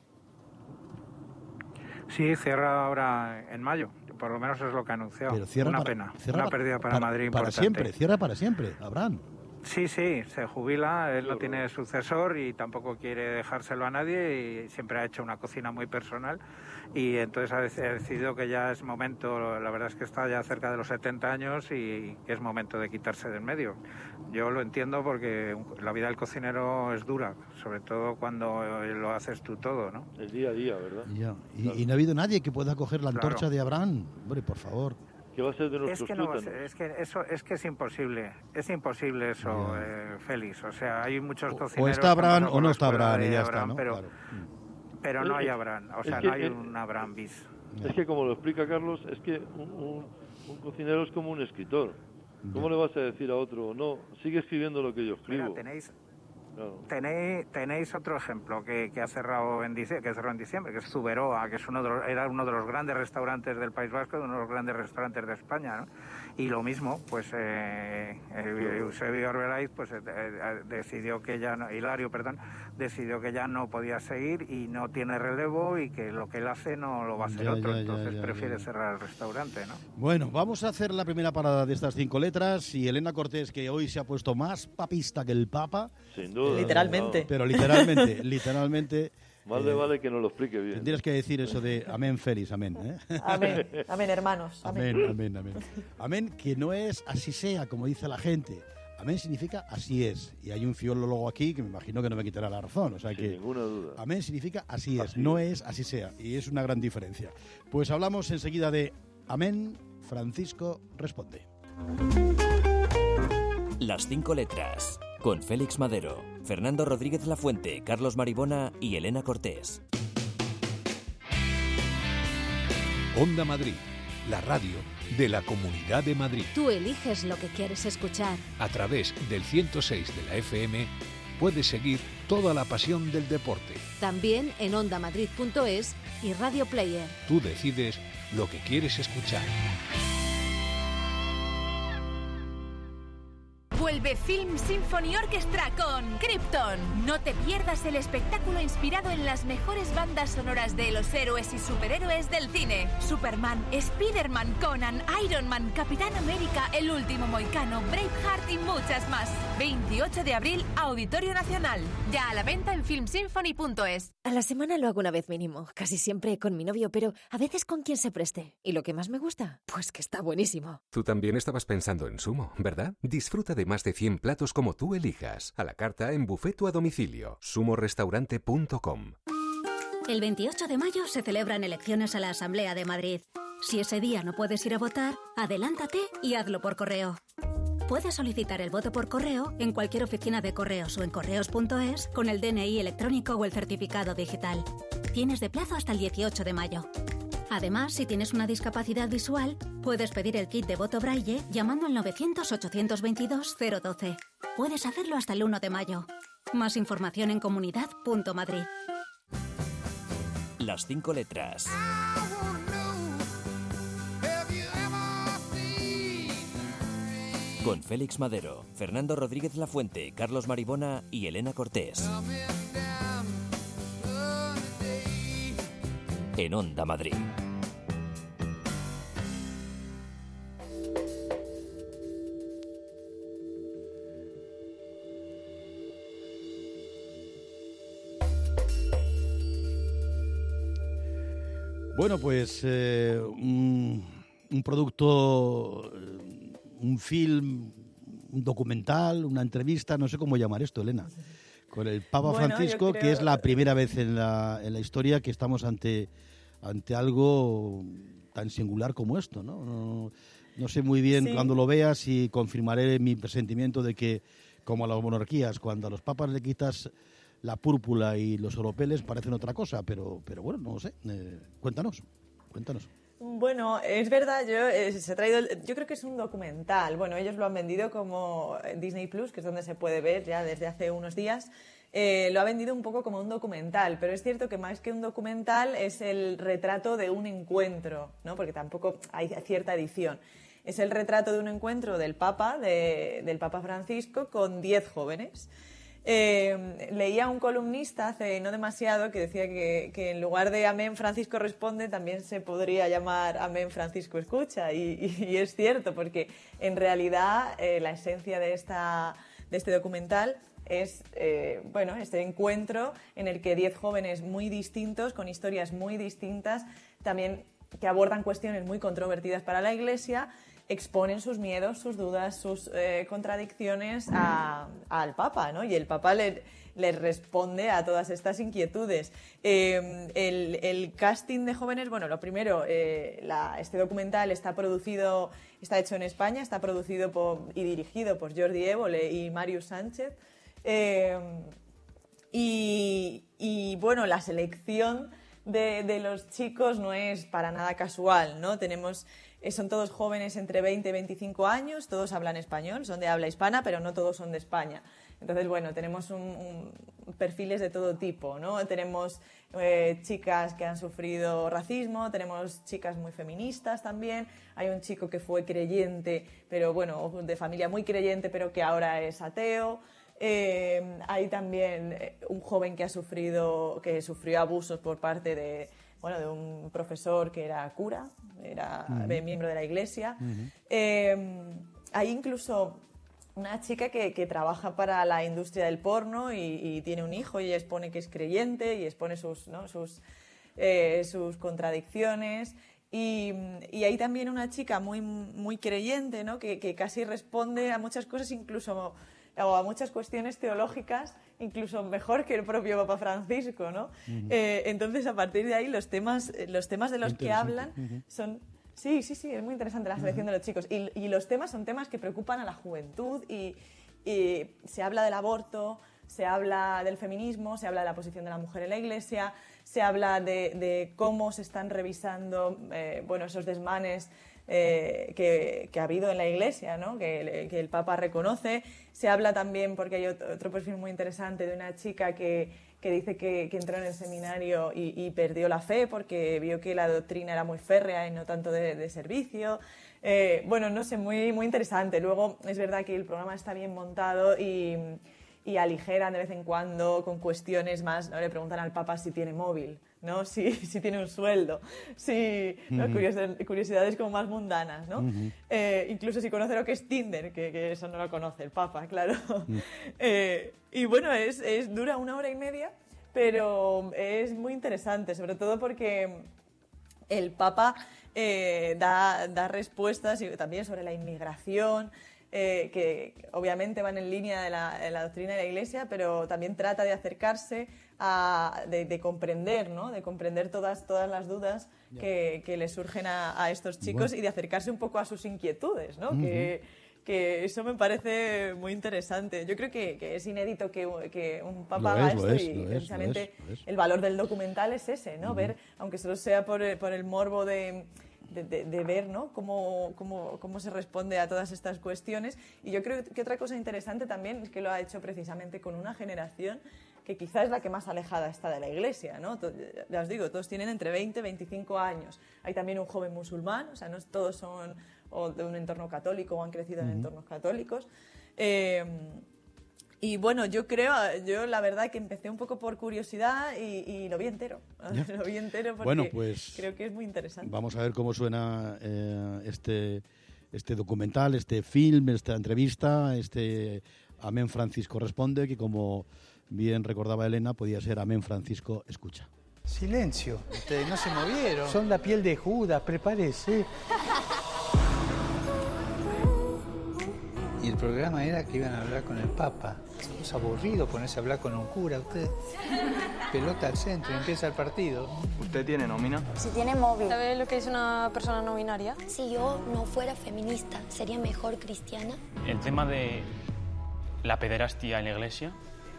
Sí, cierra ahora en mayo. Por lo menos es lo que ha anunciado. Pero cierra una para, pena, cierra una pérdida para, para Madrid para importante. siempre, cierra para siempre, Abraham. Sí, sí, se jubila, él no tiene sucesor y tampoco quiere dejárselo a nadie y siempre ha hecho una cocina muy personal y entonces ha decidido que ya es momento, la verdad es que está ya cerca de los setenta años y que es momento de quitarse del medio. Yo lo entiendo porque la vida del cocinero es dura, sobre todo cuando lo haces tú todo, ¿no? El día a día, ¿verdad? Ya. Y, Claro. y no ha habido nadie que pueda coger la antorcha Claro. de Abraham. Hombre, por favor. ¿Qué va a ser de Es nuestros que no va a tuétanos? ser, es que eso es que es imposible, es imposible eso, Ya. eh, Félix. O sea, hay muchos O, cocineros. o está Abraham como o no la está escuela Abraham y de ya Abraham, está, ¿no? Pero, Claro. pero no Es- hay Abraham, o es sea, que- no hay eh, un Abraham bis. Es que como lo explica Carlos, es que un, un, un cocinero es como un escritor. ¿Cómo Ya. le vas a decir a otro, no, sigue escribiendo lo que yo Mira, escribo? tenéis Claro. Tenéis, tenéis otro ejemplo que, que ha cerrado en diciembre, que cerró en diciembre, que es Zuberoa, que es uno de los, era uno de los grandes restaurantes del País Vasco, uno de los grandes restaurantes de España, ¿no? Y lo mismo, pues eh, eh, Eusebio Arbeláez pues eh, eh, decidió que ya no, Hilario, perdón, decidió que ya no podía seguir y no tiene relevo y que lo que él hace no lo va a hacer Ya, otro, ya, ya, entonces ya, prefiere ya. cerrar el restaurante, ¿no? Bueno, vamos a hacer la primera parada de estas cinco letras y Elena Cortés, que hoy se ha puesto más papista que el Papa, Sin duda. Literalmente. pero literalmente, literalmente... No. Más le eh, vale que nos lo explique bien. Tendrías que decir eso de amén, Félix, amén. ¿eh? Amén, amén, hermanos. Amén. Amén, amén, amén. Amén, que no es así sea, como dice la gente. Amén significa así es. Y hay un filólogo aquí que me imagino que no me quitará la razón. O sea Sin que ninguna duda. amén significa así es, Así no es. es así sea. Y es una gran diferencia. Pues hablamos enseguida de amén, Francisco responde. Las cinco letras. Con Félix Madero, Fernando Rodríguez Lafuente, Carlos Maribona y Elena Cortés. Onda Madrid, la radio de la Comunidad de Madrid. Tú eliges lo que quieres escuchar. A través del ciento seis de la F M puedes seguir toda la pasión del deporte. También en ondamadrid punto es y Radio Player. Tú decides lo que quieres escuchar. Vuelve Film Symphony Orchestra con Krypton. No te pierdas el espectáculo inspirado en las mejores bandas sonoras de los héroes y superhéroes del cine. Superman, Spider-Man, Conan, Iron Man, Capitán América, El Último Moicano, Braveheart y muchas más. veintiocho de abril, Auditorio Nacional. Ya a la venta en film symphony punto es. A la semana lo hago una vez mínimo, casi siempre con mi novio, pero a veces con quien se preste. ¿Y lo que más me gusta? Pues que está buenísimo. Tú también estabas pensando en Sumo, ¿verdad? Disfruta de más de cien platos como tú elijas. A la carta en buffet o a domicilio. sumo restaurante punto com. El veintiocho de mayo se celebran elecciones a la Asamblea de Madrid. Si ese día no puedes ir a votar, adelántate y hazlo por correo. Puedes solicitar el voto por correo en cualquier oficina de correos o en correos punto es con el D N I electrónico o el certificado digital. Tienes de plazo hasta el dieciocho de mayo. Además, si tienes una discapacidad visual, puedes pedir el kit de voto Braille llamando al novecientos ochocientos veintidós cero doce. Puedes hacerlo hasta el uno de mayo. Más información en comunidad punto madrid. Las cinco letras. Con Félix Madero, Fernando Rodríguez Lafuente, Carlos Maribona y Elena Cortés. En Onda Madrid. Bueno, pues eh, un, un producto, eh, un film, un documental, una entrevista, no sé cómo llamar esto, Elena, con el Papa Bueno, Francisco, yo creo- que es la primera vez en la, en la historia que estamos ante, ante algo tan singular como esto, ¿no? No, no sé muy bien Sí. cuando lo veas y confirmaré mi presentimiento de que como a las monarquías, cuando a los papas le quitas la púrpura y los oropeles parecen otra cosa, pero, pero bueno, no lo sé. Eh, cuéntanos, cuéntanos. Bueno, es verdad, yo, eh, se ha traído, yo creo que es un documental. Bueno, ellos lo han vendido como Disney Plus, que es donde se puede ver ya desde hace unos días. Eh, lo ha vendido un poco como un documental, pero es cierto que más que un documental es el retrato de un encuentro, ¿no? Porque tampoco hay cierta edición. Es el retrato de un encuentro del Papa, de, del Papa Francisco, con diez jóvenes. Eh, leía un columnista hace no demasiado que decía que, que en lugar de Amén Francisco responde también se podría llamar Amén Francisco escucha, y, y, y es cierto, porque en realidad eh, la esencia de, esta, de este documental es eh, bueno, este encuentro en el que diez jóvenes muy distintos, con historias muy distintas, también que abordan cuestiones muy controvertidas para la Iglesia, exponen sus miedos, sus dudas, sus eh, contradicciones a, al Papa, ¿no? Y el Papa le, le responde a todas estas inquietudes. Eh, el, el casting de jóvenes, bueno, lo primero, eh, la, este documental está producido, está hecho en España, está producido por, y dirigido por Jordi Évole y Màrius Sánchez. Eh, y, y, bueno, la selección de, de los chicos no es para nada casual, ¿no? Tenemos... Son todos jóvenes entre veinte y veinticinco años, todos hablan español, son de habla hispana, pero no todos son de España. Entonces, bueno, tenemos un, un, perfiles de todo tipo, ¿no? Tenemos eh, chicas que han sufrido racismo, tenemos chicas muy feministas también, hay un chico que fue creyente, pero bueno, de familia muy creyente, pero que ahora es ateo. Eh, hay también un joven que ha sufrido, que sufrió abusos por parte de... bueno, de un profesor que era cura, era uh-huh. miembro de la Iglesia. Uh-huh. Eh, hay incluso una chica que, que trabaja para la industria del porno y, y tiene un hijo y expone que es creyente y expone sus, ¿no? sus, eh, sus contradicciones. Y, y hay también una chica muy, muy creyente, ¿no? que, que casi responde a muchas cosas, incluso o a muchas cuestiones teológicas, incluso mejor que el propio Papa Francisco, ¿no? Uh-huh. Eh, entonces, a partir de ahí, los temas, los temas de los que hablan uh-huh. son... Sí, sí, sí, es muy interesante la selección uh-huh. de los chicos. Y, y los temas son temas que preocupan a la juventud y, y se habla del aborto, se habla del feminismo, se habla de la posición de la mujer en la Iglesia, se habla de, de cómo se están revisando eh, bueno, esos desmanes Eh, que, que ha habido en la Iglesia, ¿no? que, que el Papa reconoce. Se habla también, porque hay otro, otro perfil muy interesante de una chica que, que dice que, que entró en el seminario y, y perdió la fe porque vio que la doctrina era muy férrea y no tanto de, de servicio. Eh, bueno, no sé, muy, muy interesante. Luego, es verdad que el programa está bien montado y, y aligeran de vez en cuando con cuestiones más, ¿no? Le preguntan al Papa si tiene móvil, ¿no? Si, si tiene un sueldo, si, ¿no? uh-huh. curiosidades, curiosidades como más mundanas, ¿no? Uh-huh. Eh, incluso si conoce lo que es Tinder, que, que eso no lo conoce el Papa, claro. Uh-huh. Eh, y bueno, es, es, dura una hora y media, pero es muy interesante, sobre todo porque el Papa eh, da, da respuestas y también sobre la inmigración, Eh, que obviamente van en línea de la, de la doctrina de la Iglesia, pero también trata de acercarse a, de, de comprender, ¿no? De comprender todas, todas las dudas que, que le surgen a, a estos chicos bueno. y de acercarse un poco a sus inquietudes, ¿no? Uh-huh. que, que eso me parece muy interesante. Yo creo que, que es inédito que, que un papa haga esto es, y es, precisamente lo es, lo es. el valor del documental es ese, ¿no? Uh-huh. Ver, aunque solo sea por, por el morbo de... De, de, de ver, ¿no? cómo, cómo, cómo se responde a todas estas cuestiones. Y yo creo que otra cosa interesante también es que lo ha hecho precisamente con una generación que quizás es la que más alejada está de la Iglesia, ¿no? Ya os digo, todos tienen entre veinte y veinticinco años. Hay también un joven musulmán, o sea, no todos son o de un entorno católico o han crecido uh-huh. en entornos católicos. Eh, Y bueno, yo creo, yo la verdad que empecé un poco por curiosidad y, y lo vi entero. Lo vi entero porque bueno, pues, creo que es muy interesante. Vamos a ver cómo suena eh, este, este documental, este film, esta entrevista, este Amén Francisco Responde, que como bien recordaba Elena, podía ser Amén Francisco Escucha. Silencio, ustedes no se movieron. Son la piel de Judas, prepárese. Y el programa era que iban a hablar con el Papa. Es aburrido ponerse a hablar con un cura, usted. Pelota al centro y empieza el partido. ¿Usted tiene nómina? Si tiene móvil. ¿Sabes lo que es una persona no binaria? Si yo no fuera feminista, ¿sería mejor cristiana? El tema de la pederastía en la iglesia.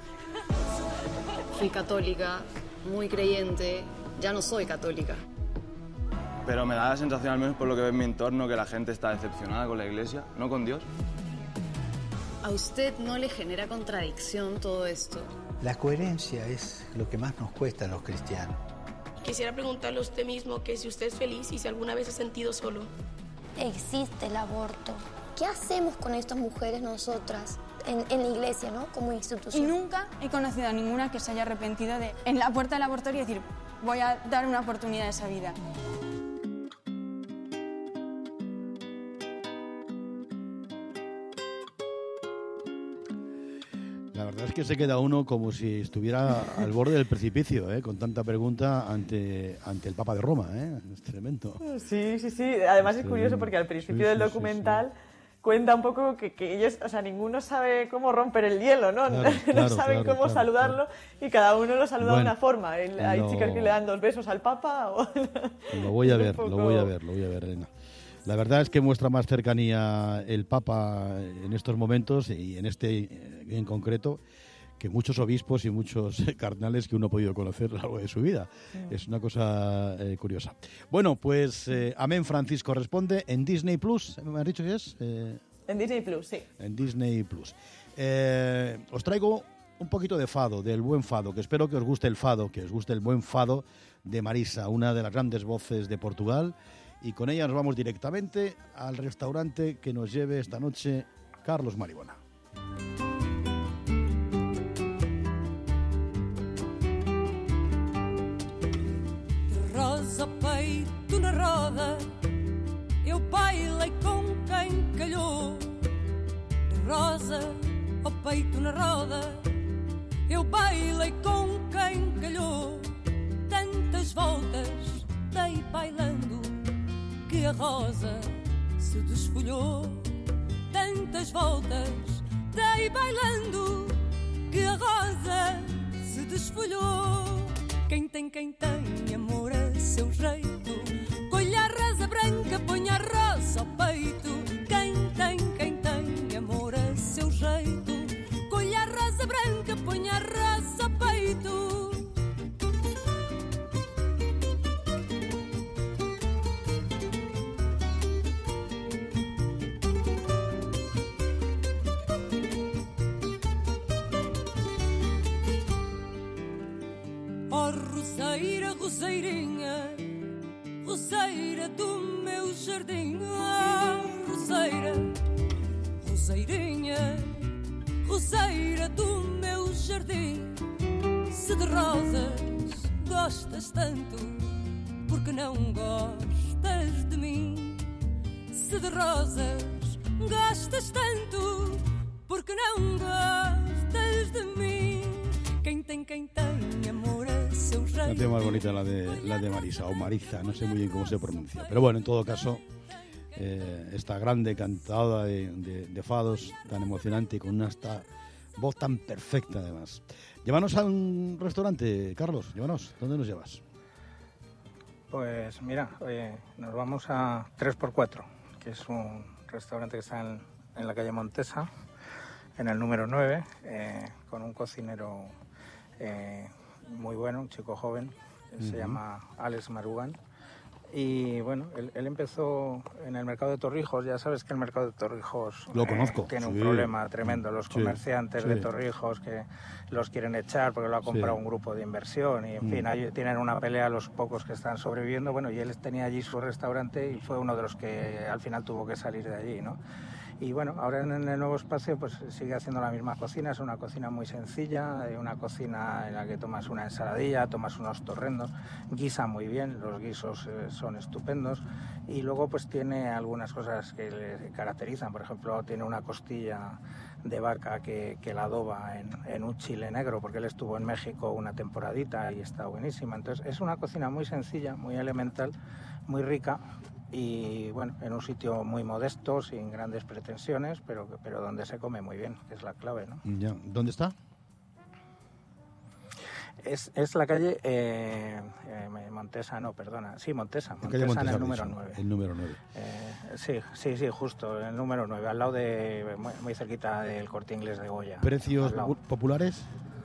Fui católica, muy creyente, ya no soy católica. Pero me da la sensación, al menos por lo que veo en mi entorno, que la gente está decepcionada con la iglesia, no con Dios. ¿A usted no le genera contradicción todo esto? La coherencia es lo que más nos cuesta a los cristianos. Quisiera preguntarle a usted mismo que si usted es feliz y si alguna vez se ha sentido solo. Existe el aborto. ¿Qué hacemos con estas mujeres nosotras en, en la iglesia, ¿no? Como institución? Y nunca he conocido a ninguna que se haya arrepentido de en la puerta del abortorio y decir voy a dar una oportunidad a esa vida. La verdad es que se queda uno como si estuviera al borde del precipicio, ¿eh? Con tanta pregunta ante, ante el Papa de Roma, ¿eh? Es tremendo. Sí, sí, sí. Además es curioso porque al principio sí, del sí, documental sí, sí. cuenta un poco que, que ellos, o sea, ninguno sabe cómo romper el hielo, ¿no? Claro, no claro, saben claro, cómo claro, saludarlo claro. Y cada uno lo saluda Bueno, de una forma. El, hay lo- chicas que le dan dos besos al Papa. O... Lo voy a Es un ver, poco- lo voy a ver, lo voy a ver, Elena. La verdad es que muestra más cercanía el Papa en estos momentos y en este eh, en concreto que muchos obispos y muchos cardenales que uno ha podido conocer a lo largo de su vida. Mm. Es una cosa eh, curiosa. Bueno, pues eh, Amén Francis corresponde en Disney Plus, ¿me has dicho que es? Eh, En Disney Plus, sí. en Disney Plus. Eh, os traigo un poquito de fado, del buen fado, que espero que os guste el fado, que os guste el buen fado de Marisa, una de las grandes voces de Portugal, y con ella nos vamos directamente al restaurante que nos lleve esta noche Carlos Maribona. Rosa peito na roda, eu bailei com quem calhou. Rosa, ao peito na roda, eu bailei com quem calhou. Tantas voltas dei bailando que a rosa se desfolhou. Tantas voltas dei bailando que a rosa se desfolhou. Quem tem, quem tem amor a seu jeito, colha a rosa branca, põe a rosa ao peito. Quem tem, quem tem amor a seu jeito, colha a rosa branca, põe a rosa ao peito. Oh, roseira, roseirinha, roseira do meu jardim. Oh, roseira, roseirinha, roseira do meu jardim. Se de rosas gostas tanto, porque não gostas de mim? Se de rosas gostas tanto, porque não gostas de mim? Quem tem, quem tem amor a seu La jeito. tema más bonita, la de, la de Marisa, o Mariza, no sé muy bien cómo se pronuncia. Pero bueno, en todo caso, eh, esta grande cantada de, de, de fados tan emocionante y con una esta voz tan perfecta además. Llévanos a un restaurante, Carlos, llévanos. ¿Dónde nos llevas? Pues mira, eh, nos vamos a tres por cuatro, que es un restaurante que está en, en la calle Montesa, en el número nueve, eh, con un cocinero eh, muy bueno, un chico joven, que se Ujú. llama Alex Marugan. Y bueno, él, él empezó en el mercado de Torrijos. Ya sabes que el mercado de Torrijos Lo eh, conozco, tiene un sí. problema tremendo. Los Sí, comerciantes sí. de Torrijos que los quieren echar porque lo ha comprado Sí. un grupo de inversión y en Mm. fin, ahí tienen una pelea los pocos que están sobreviviendo. Bueno, y él tenía allí su restaurante y fue uno de los que al final tuvo que salir de allí, ¿no? Y bueno, ahora en el nuevo espacio pues sigue haciendo la misma cocina, es una cocina muy sencilla, eh, una cocina en la que tomas una ensaladilla, tomas unos torrendos, guisa muy bien, los guisos eh, son estupendos y luego pues tiene algunas cosas que le caracterizan, por ejemplo tiene una costilla de vaca que, que la adoba en, en un chile negro porque él estuvo en México una temporadita y está buenísima, entonces es una cocina muy sencilla, muy elemental, muy rica. Y bueno, en un sitio muy modesto, sin grandes pretensiones, pero, pero donde se come muy bien, que es la clave, ¿no? Ya. ¿Dónde está? Es, es la calle eh, eh, Montesa, no, perdona. Sí, Montesa. La calle Montesa, Montesa, en el número sí, nueve. El número nueve. Eh, sí, sí, sí, justo, el número nueve, al lado de, muy, muy cerquita del Corte Inglés de Goya. ¿Precios al lado. populares?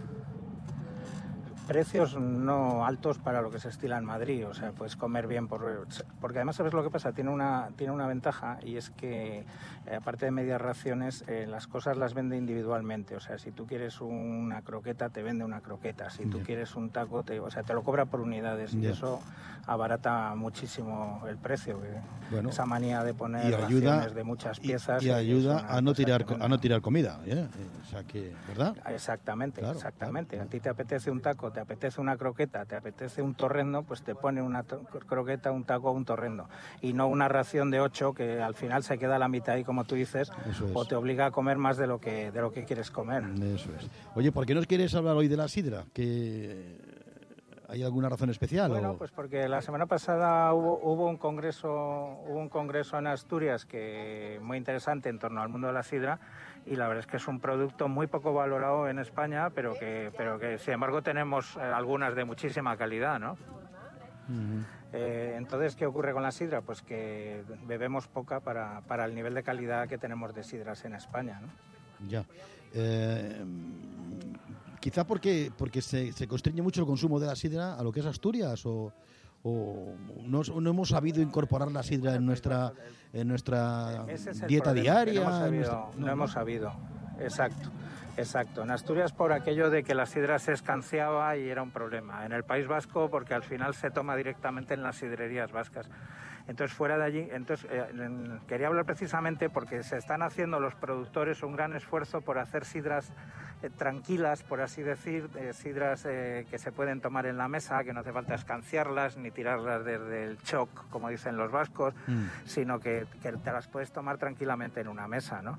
Precios no altos para lo que se estila en Madrid, o sea, puedes comer bien, por, porque además sabes lo que pasa, tiene una, tiene una ventaja y es que eh, aparte de medias raciones, eh, las cosas las vende individualmente, o sea, si tú quieres una croqueta te vende una croqueta, si tú Yeah. quieres un taco, te, o sea, te lo cobra por unidades Yeah. y eso abarata muchísimo el precio, que Bueno, esa manía de poner y ayuda, raciones de muchas y- piezas y, es ayuda una a no cosa tirar tremenda. a no tirar comida, ¿eh? O sea que, ¿verdad? Exactamente, Claro, exactamente. A ti te apetece un taco, te apetece una croqueta, te apetece un torrendo, pues te pone una to- croqueta, un taco o un torrendo. Y no una ración de ocho que al final se queda a la mitad y como tú dices, Eso es. o te obliga a comer más de lo que de lo que quieres comer. Eso es. Oye, ¿por qué nos quieres hablar hoy de la sidra? ¿Que hay alguna razón especial? Bueno, o- pues porque la semana pasada hubo, hubo un congreso hubo un congreso en Asturias que muy interesante en torno al mundo de la sidra y la verdad es que es un producto muy poco valorado en España, pero que pero que sin embargo tenemos eh, algunas de muchísima calidad, ¿no? Ujú. Eh, entonces, ¿qué ocurre con la sidra? Pues que bebemos poca para, para el nivel de calidad que tenemos de sidras en España, ¿no? Ya. Eh, quizá porque porque se, se constriñe mucho el consumo de la sidra a lo que es Asturias o, o no, no hemos sabido incorporar la sidra en nuestra en nuestra Ese es el dieta problema, que diaria. No hemos en sabido, nuestra- no hemos sabido. Exacto, exacto. En Asturias por aquello de que la sidra se escanciaba y era un problema. En el País Vasco porque al final se toma directamente en las sidrerías vascas. Entonces, fuera de allí, entonces eh, en- quería hablar precisamente porque se están haciendo los productores un gran esfuerzo por hacer sidras eh, tranquilas, por así decir, eh, sidras eh, que se pueden tomar en la mesa, que no hace falta escanciarlas ni tirarlas desde el choc, como dicen los vascos, Mm. sino que, que te las puedes tomar tranquilamente en una mesa, ¿no?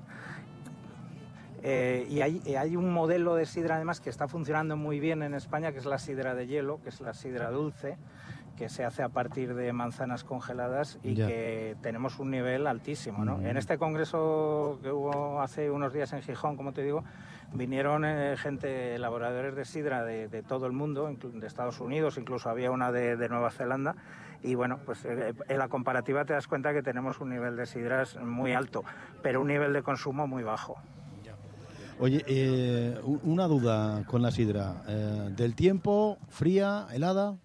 Eh, y hay, y hay un modelo de sidra además que está funcionando muy bien en España, que es la sidra de hielo, que es la sidra dulce, que se hace a partir de manzanas congeladas y Ya. que tenemos un nivel altísimo, ¿no? Mm. En este congreso que hubo hace unos días en Gijón, como te digo, vinieron eh, gente, elaboradores de sidra de, de todo el mundo, inclu- de Estados Unidos, incluso había una de, de Nueva Zelanda, y bueno, pues eh, en la comparativa te das cuenta que tenemos un nivel de sidras muy alto, pero un nivel de consumo muy bajo. Oye, eh, u- una duda con la sidra. Eh, ¿Del tiempo, fría, helada?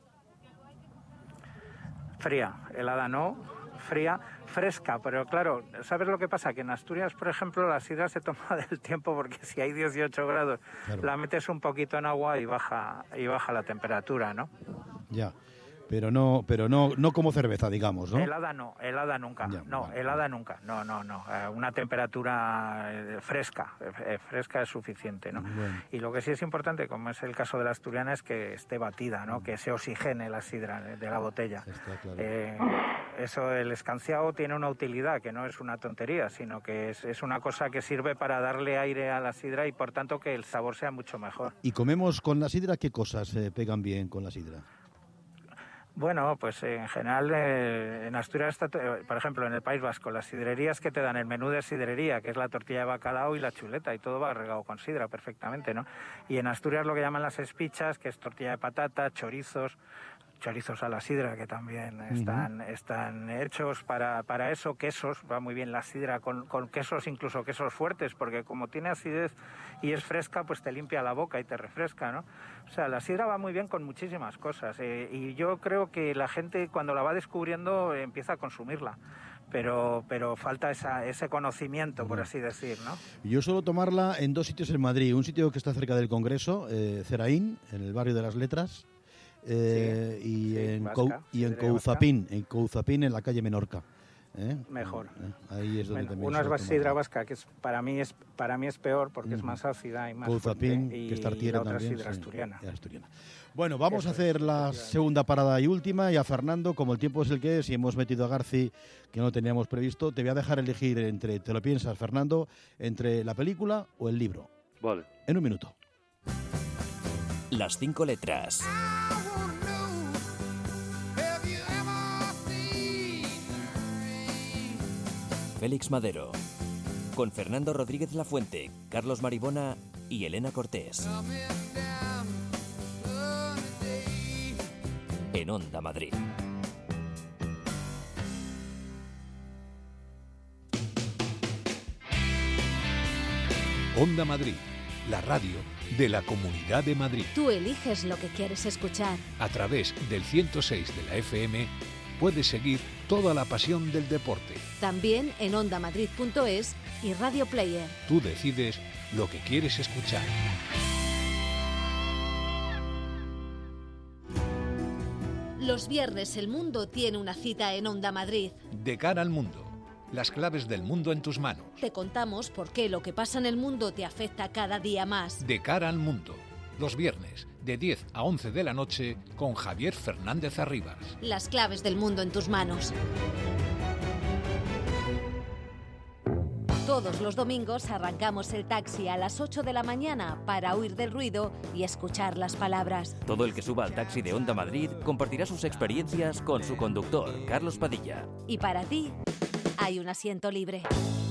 Fría, helada no, fría, fresca, pero claro, ¿sabes lo que pasa? Que en Asturias, por ejemplo, la sidra se toma del tiempo porque si hay dieciocho grados, Claro. la metes un poquito en agua y baja y baja la temperatura, ¿no? Ya. Pero no, pero no, no como cerveza, digamos, ¿no? Helada no, helada nunca, Ya, no, vale, helada nunca, no, no, no, eh, una temperatura eh, fresca, eh, fresca es suficiente, ¿no? Bueno. Y lo que sí es importante, como es el caso de la asturiana, es que esté batida, ¿no? Que se oxigene la sidra de, de la botella. Está claro. Eh, eso, el escanciado tiene una utilidad, que no es una tontería, sino que es, es una cosa que sirve para darle aire a la sidra y por tanto que el sabor sea mucho mejor. ¿Y comemos con la sidra qué cosas se pegan bien con la sidra? Bueno, pues en general eh, en Asturias, está, to- eh, por ejemplo, en el País Vasco, las sidrerías que te dan el menú de sidrería, que es la tortilla de bacalao y la chuleta, y todo va regado con sidra perfectamente, ¿no? Y en Asturias lo que llaman las espichas, que es tortilla de patata, chorizos, chorizos a la sidra, que también están, están hechos para, para eso, quesos, va muy bien la sidra con, con quesos, incluso quesos fuertes, porque como tiene acidez y es fresca, pues te limpia la boca y te refresca, ¿no? O sea, la sidra va muy bien con muchísimas cosas, eh, y yo creo que la gente cuando la va descubriendo eh, empieza a consumirla. Pero, pero falta esa, ese conocimiento, por así decir, ¿no? Yo suelo tomarla en dos sitios en Madrid. Un sitio que está cerca del Congreso, eh, Ceraín, en el barrio de las Letras, eh, Sí, y, sí, en vasca, Cou- y en sidrería Couzapín, en Couzapín, en la calle Menorca. ¿eh? Mejor. Eh, Ahí es donde Bueno, también una es suelo sidra tomarla. vasca, que es, para mí es para mí es peor porque es Ujú. más ácida y más Couzapín, fuerte, y que es tartiera la otra también. sidra sí, asturiana. es asturiana. Bueno, vamos Eso a es, hacer la efectivamente. segunda parada y última, y a Fernando, como el tiempo es el que es, y hemos metido a Garci, que no teníamos previsto, te voy a dejar elegir entre, te lo piensas, Fernando, entre la película o el libro. Vale. En un minuto. Las cinco letras. Félix Madero. Con Fernando Rodríguez Lafuente, Carlos Maribona y Elena Cortés. Coming down, en Onda Madrid. Onda Madrid, la radio de la Comunidad de Madrid. Tú eliges lo que quieres escuchar. A través del ciento seis de la F M puedes seguir toda la pasión del deporte. También en onda madrid punto es y Radio Player. Tú decides lo que quieres escuchar. Los viernes el mundo tiene una cita en Onda Madrid. De cara al mundo. Las claves del mundo en tus manos. Te contamos por qué lo que pasa en el mundo te afecta cada día más. De cara al mundo. Los viernes, de diez a once de la noche, con Javier Fernández Arribas. Las claves del mundo en tus manos. Todos los domingos arrancamos el taxi a las ocho de la mañana para huir del ruido y escuchar las palabras. Todo el que suba al taxi de Onda Madrid compartirá sus experiencias con su conductor, Carlos Padilla. Y para ti, hay un asiento libre.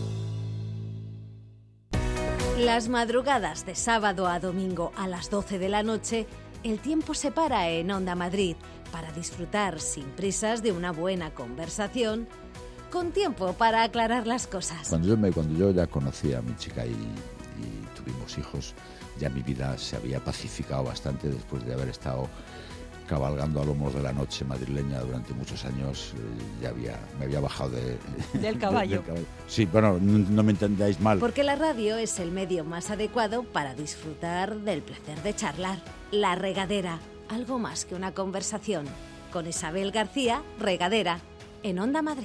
Las madrugadas de sábado a domingo a las doce de la noche, el tiempo se para en Onda Madrid para disfrutar sin prisas de una buena conversación, con tiempo para aclarar las cosas. Cuando yo, me, cuando yo ya conocí a mi chica y, y tuvimos hijos, ya mi vida se había pacificado bastante después de haber estado cabalgando a lomos de la noche madrileña durante muchos años. Eh, ya había, me había bajado de, del caballo. de, del caballo. Sí, bueno, no, no me entendáis mal. Porque la radio es el medio más adecuado para disfrutar del placer de charlar. La Regadera, algo más que una conversación. Con Isabel García, Regadera, en Onda Madrid.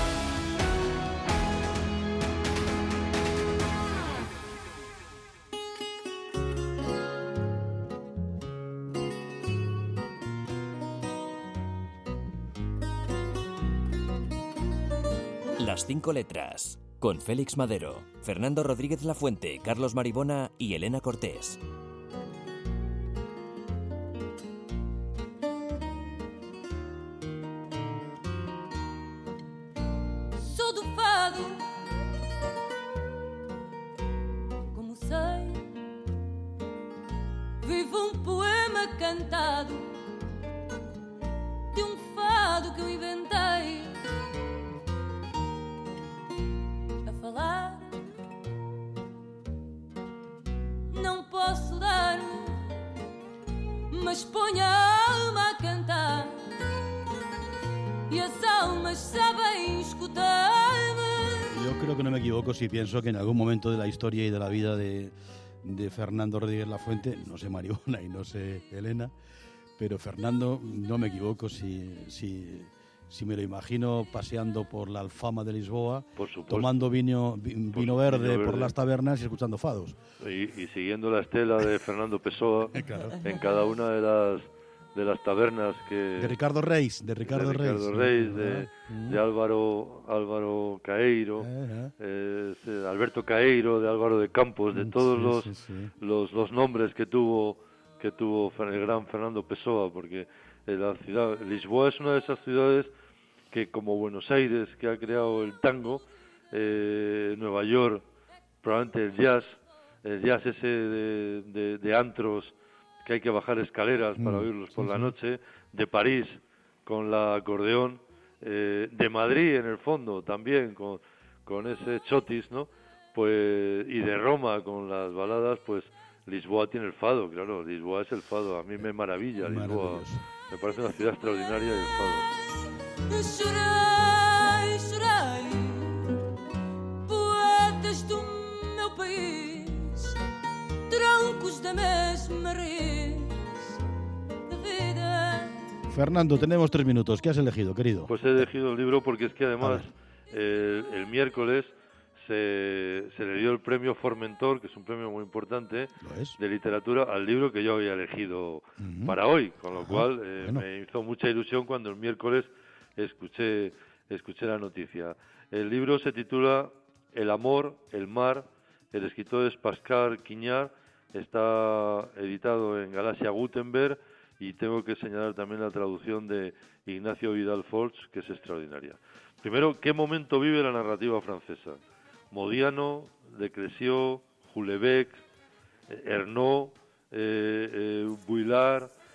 Las cinco letras, con Félix Madero, Fernando Rodríguez Lafuente, Carlos Maribona y Elena Cortés. Sou do fado, como sei, vivo um poema cantado de um fado que eu inventei. Falar, não posso dar-me, mas ponho a alma a cantar e as almas sabem escutar-me. Yo creo que no me equivoco si pienso que en algún momento de la historia y de la vida de, de Fernando Rodríguez Lafuente, no sé Maribona y no sé Elena, pero Fernando, no me equivoco si... si Si me lo imagino paseando por la Alfama de Lisboa, tomando vino, vino, vino verde, verde por las tabernas y escuchando fados. Y, y siguiendo la estela de Fernando Pessoa claro. En cada una de las de las tabernas que... De Ricardo Reis, de Ricardo, de Reis. Ricardo Reis, de, uh-huh. de Álvaro, Álvaro Caeiro, uh-huh. eh, de Alberto Caeiro, de Álvaro de Campos, de todos sí, los, sí, sí. los los nombres que tuvo que tuvo el gran Fernando Pessoa, porque la ciudad, Lisboa es una de esas ciudades que, como Buenos Aires, que ha creado el tango, eh, Nueva York, probablemente el jazz, el jazz ese de, de, de antros que hay que bajar escaleras para oírlos por sí, la noche, de París con la acordeón, eh, de Madrid en el fondo también con, con ese chotis, ¿no? Pues, y de Roma con las baladas, pues Lisboa tiene el fado, claro, Lisboa es el fado, a mí me maravilla Lisboa, me parece una ciudad extraordinaria y el fado. Chorei, chorei, poetas do meu país, troncos da mesma raiz da vida. Fernando, tenemos tres minutos. ¿Qué has elegido, querido? Pues he elegido el libro porque es que además el, el miércoles se, se le dio el premio Formentor, que es un premio muy importante de literatura, al libro que yo había elegido uh-huh. para hoy, con lo Ajá. cual eh, bueno. me hizo mucha ilusión cuando el miércoles escuché escuché la noticia. El libro se titula El amor, el mar, el escritor es Pascal Quignard, está editado en Galaxia Gutenberg y tengo que señalar también la traducción de Ignacio Vidal Folch, que es extraordinaria. Primero, ¿qué momento vive la narrativa francesa? Modiano, de Clézio, Houellebecq, Ernaud, eh, eh, Vuillard,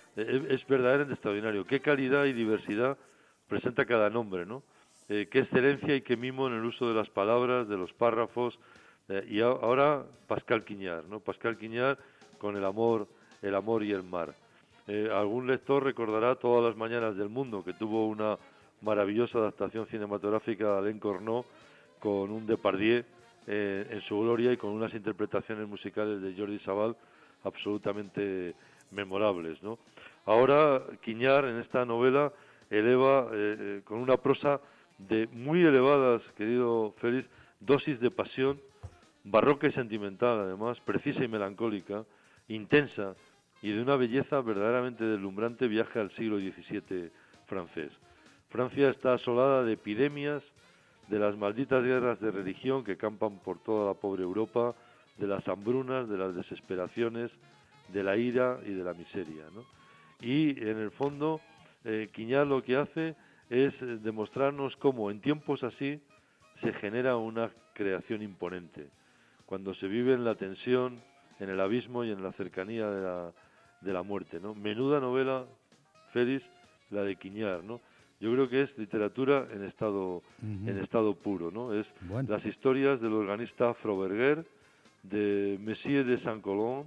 es, es verdaderamente extraordinario. Qué calidad y diversidad presenta cada nombre, ¿no? Eh, qué excelencia y qué mimo en el uso de las palabras, de los párrafos. Eh, y a, ahora Pascal Quiñar, ¿no? Pascal Quiñar con el amor, el amor y el mar. Eh, algún lector recordará Todas las mañanas del mundo, que tuvo una maravillosa adaptación cinematográfica de Alain Corneau con un Depardieu eh, en su gloria y con unas interpretaciones musicales de Jordi Savall absolutamente memorables, ¿no? Ahora Quiñar en esta novela eleva eh, con una prosa de muy elevadas, querido Félix, dosis de pasión, barroca y sentimental además, precisa y melancólica, intensa y de una belleza verdaderamente deslumbrante, viaje al siglo diecisiete francés. Francia está asolada de epidemias, de las malditas guerras de religión que campan por toda la pobre Europa, de las hambrunas, de las desesperaciones, de la ira y de la miseria, ¿no? Y en el fondo, eh, Quiñar lo que hace es eh, demostrarnos cómo en tiempos así se genera una creación imponente, cuando se vive en la tensión, en el abismo y en la cercanía de la, de la muerte, ¿no? Menuda novela, Félix, la de Quiñar, ¿no? Yo creo que es literatura en estado, uh-huh. en estado puro, ¿no? Es bueno. Las historias del organista Froberger, de Messier de Saint-Colomb,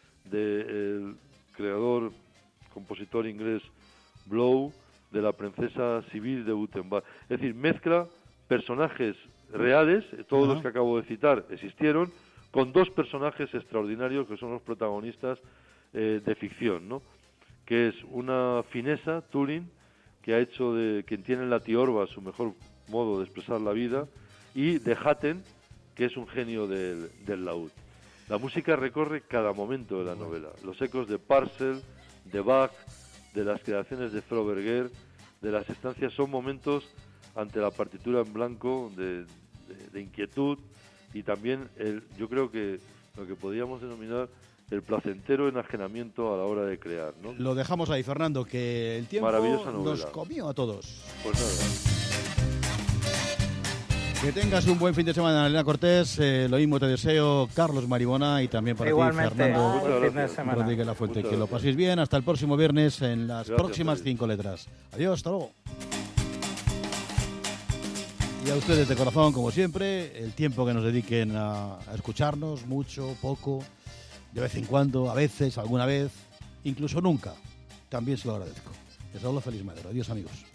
del creador, compositor inglés Blow, de la princesa Sibylle de Wurtemberg. Es decir, mezcla personajes reales, todos uh-huh. los que acabo de citar existieron, con dos personajes extraordinarios que son los protagonistas eh, de ficción, ¿no? Que es una finesa, Turing, que ha hecho de quien tiene en la tiorba su mejor modo de expresar la vida, y de Hatten, que es un genio del, del laúd. La música recorre cada momento de la novela, los ecos de Parcel, de Bach, de las creaciones de Froberger, de las estancias, son momentos ante la partitura en blanco de, de, de inquietud, y también el, yo creo que lo que podríamos denominar el placentero enajenamiento a la hora de crear, ¿no? Lo dejamos ahí, Fernando, que el tiempo nos comió a todos. Pues nada. Que tengas un buen fin de semana, Elena Cortés. Eh, lo mismo te deseo, Carlos Maribona, y también para Igualmente, ti, Fernando Rodríguez La Fuente. Muchas que lo gracias. paséis bien. Hasta el próximo viernes en las Gracias, próximas Felipe. cinco letras. Adiós, hasta luego. Y a ustedes de corazón, como siempre, el tiempo que nos dediquen a, a escucharnos, mucho, poco, de vez en cuando, a veces, alguna vez, incluso nunca, también se lo agradezco. Les hablo Félix Madero. Adiós, amigos.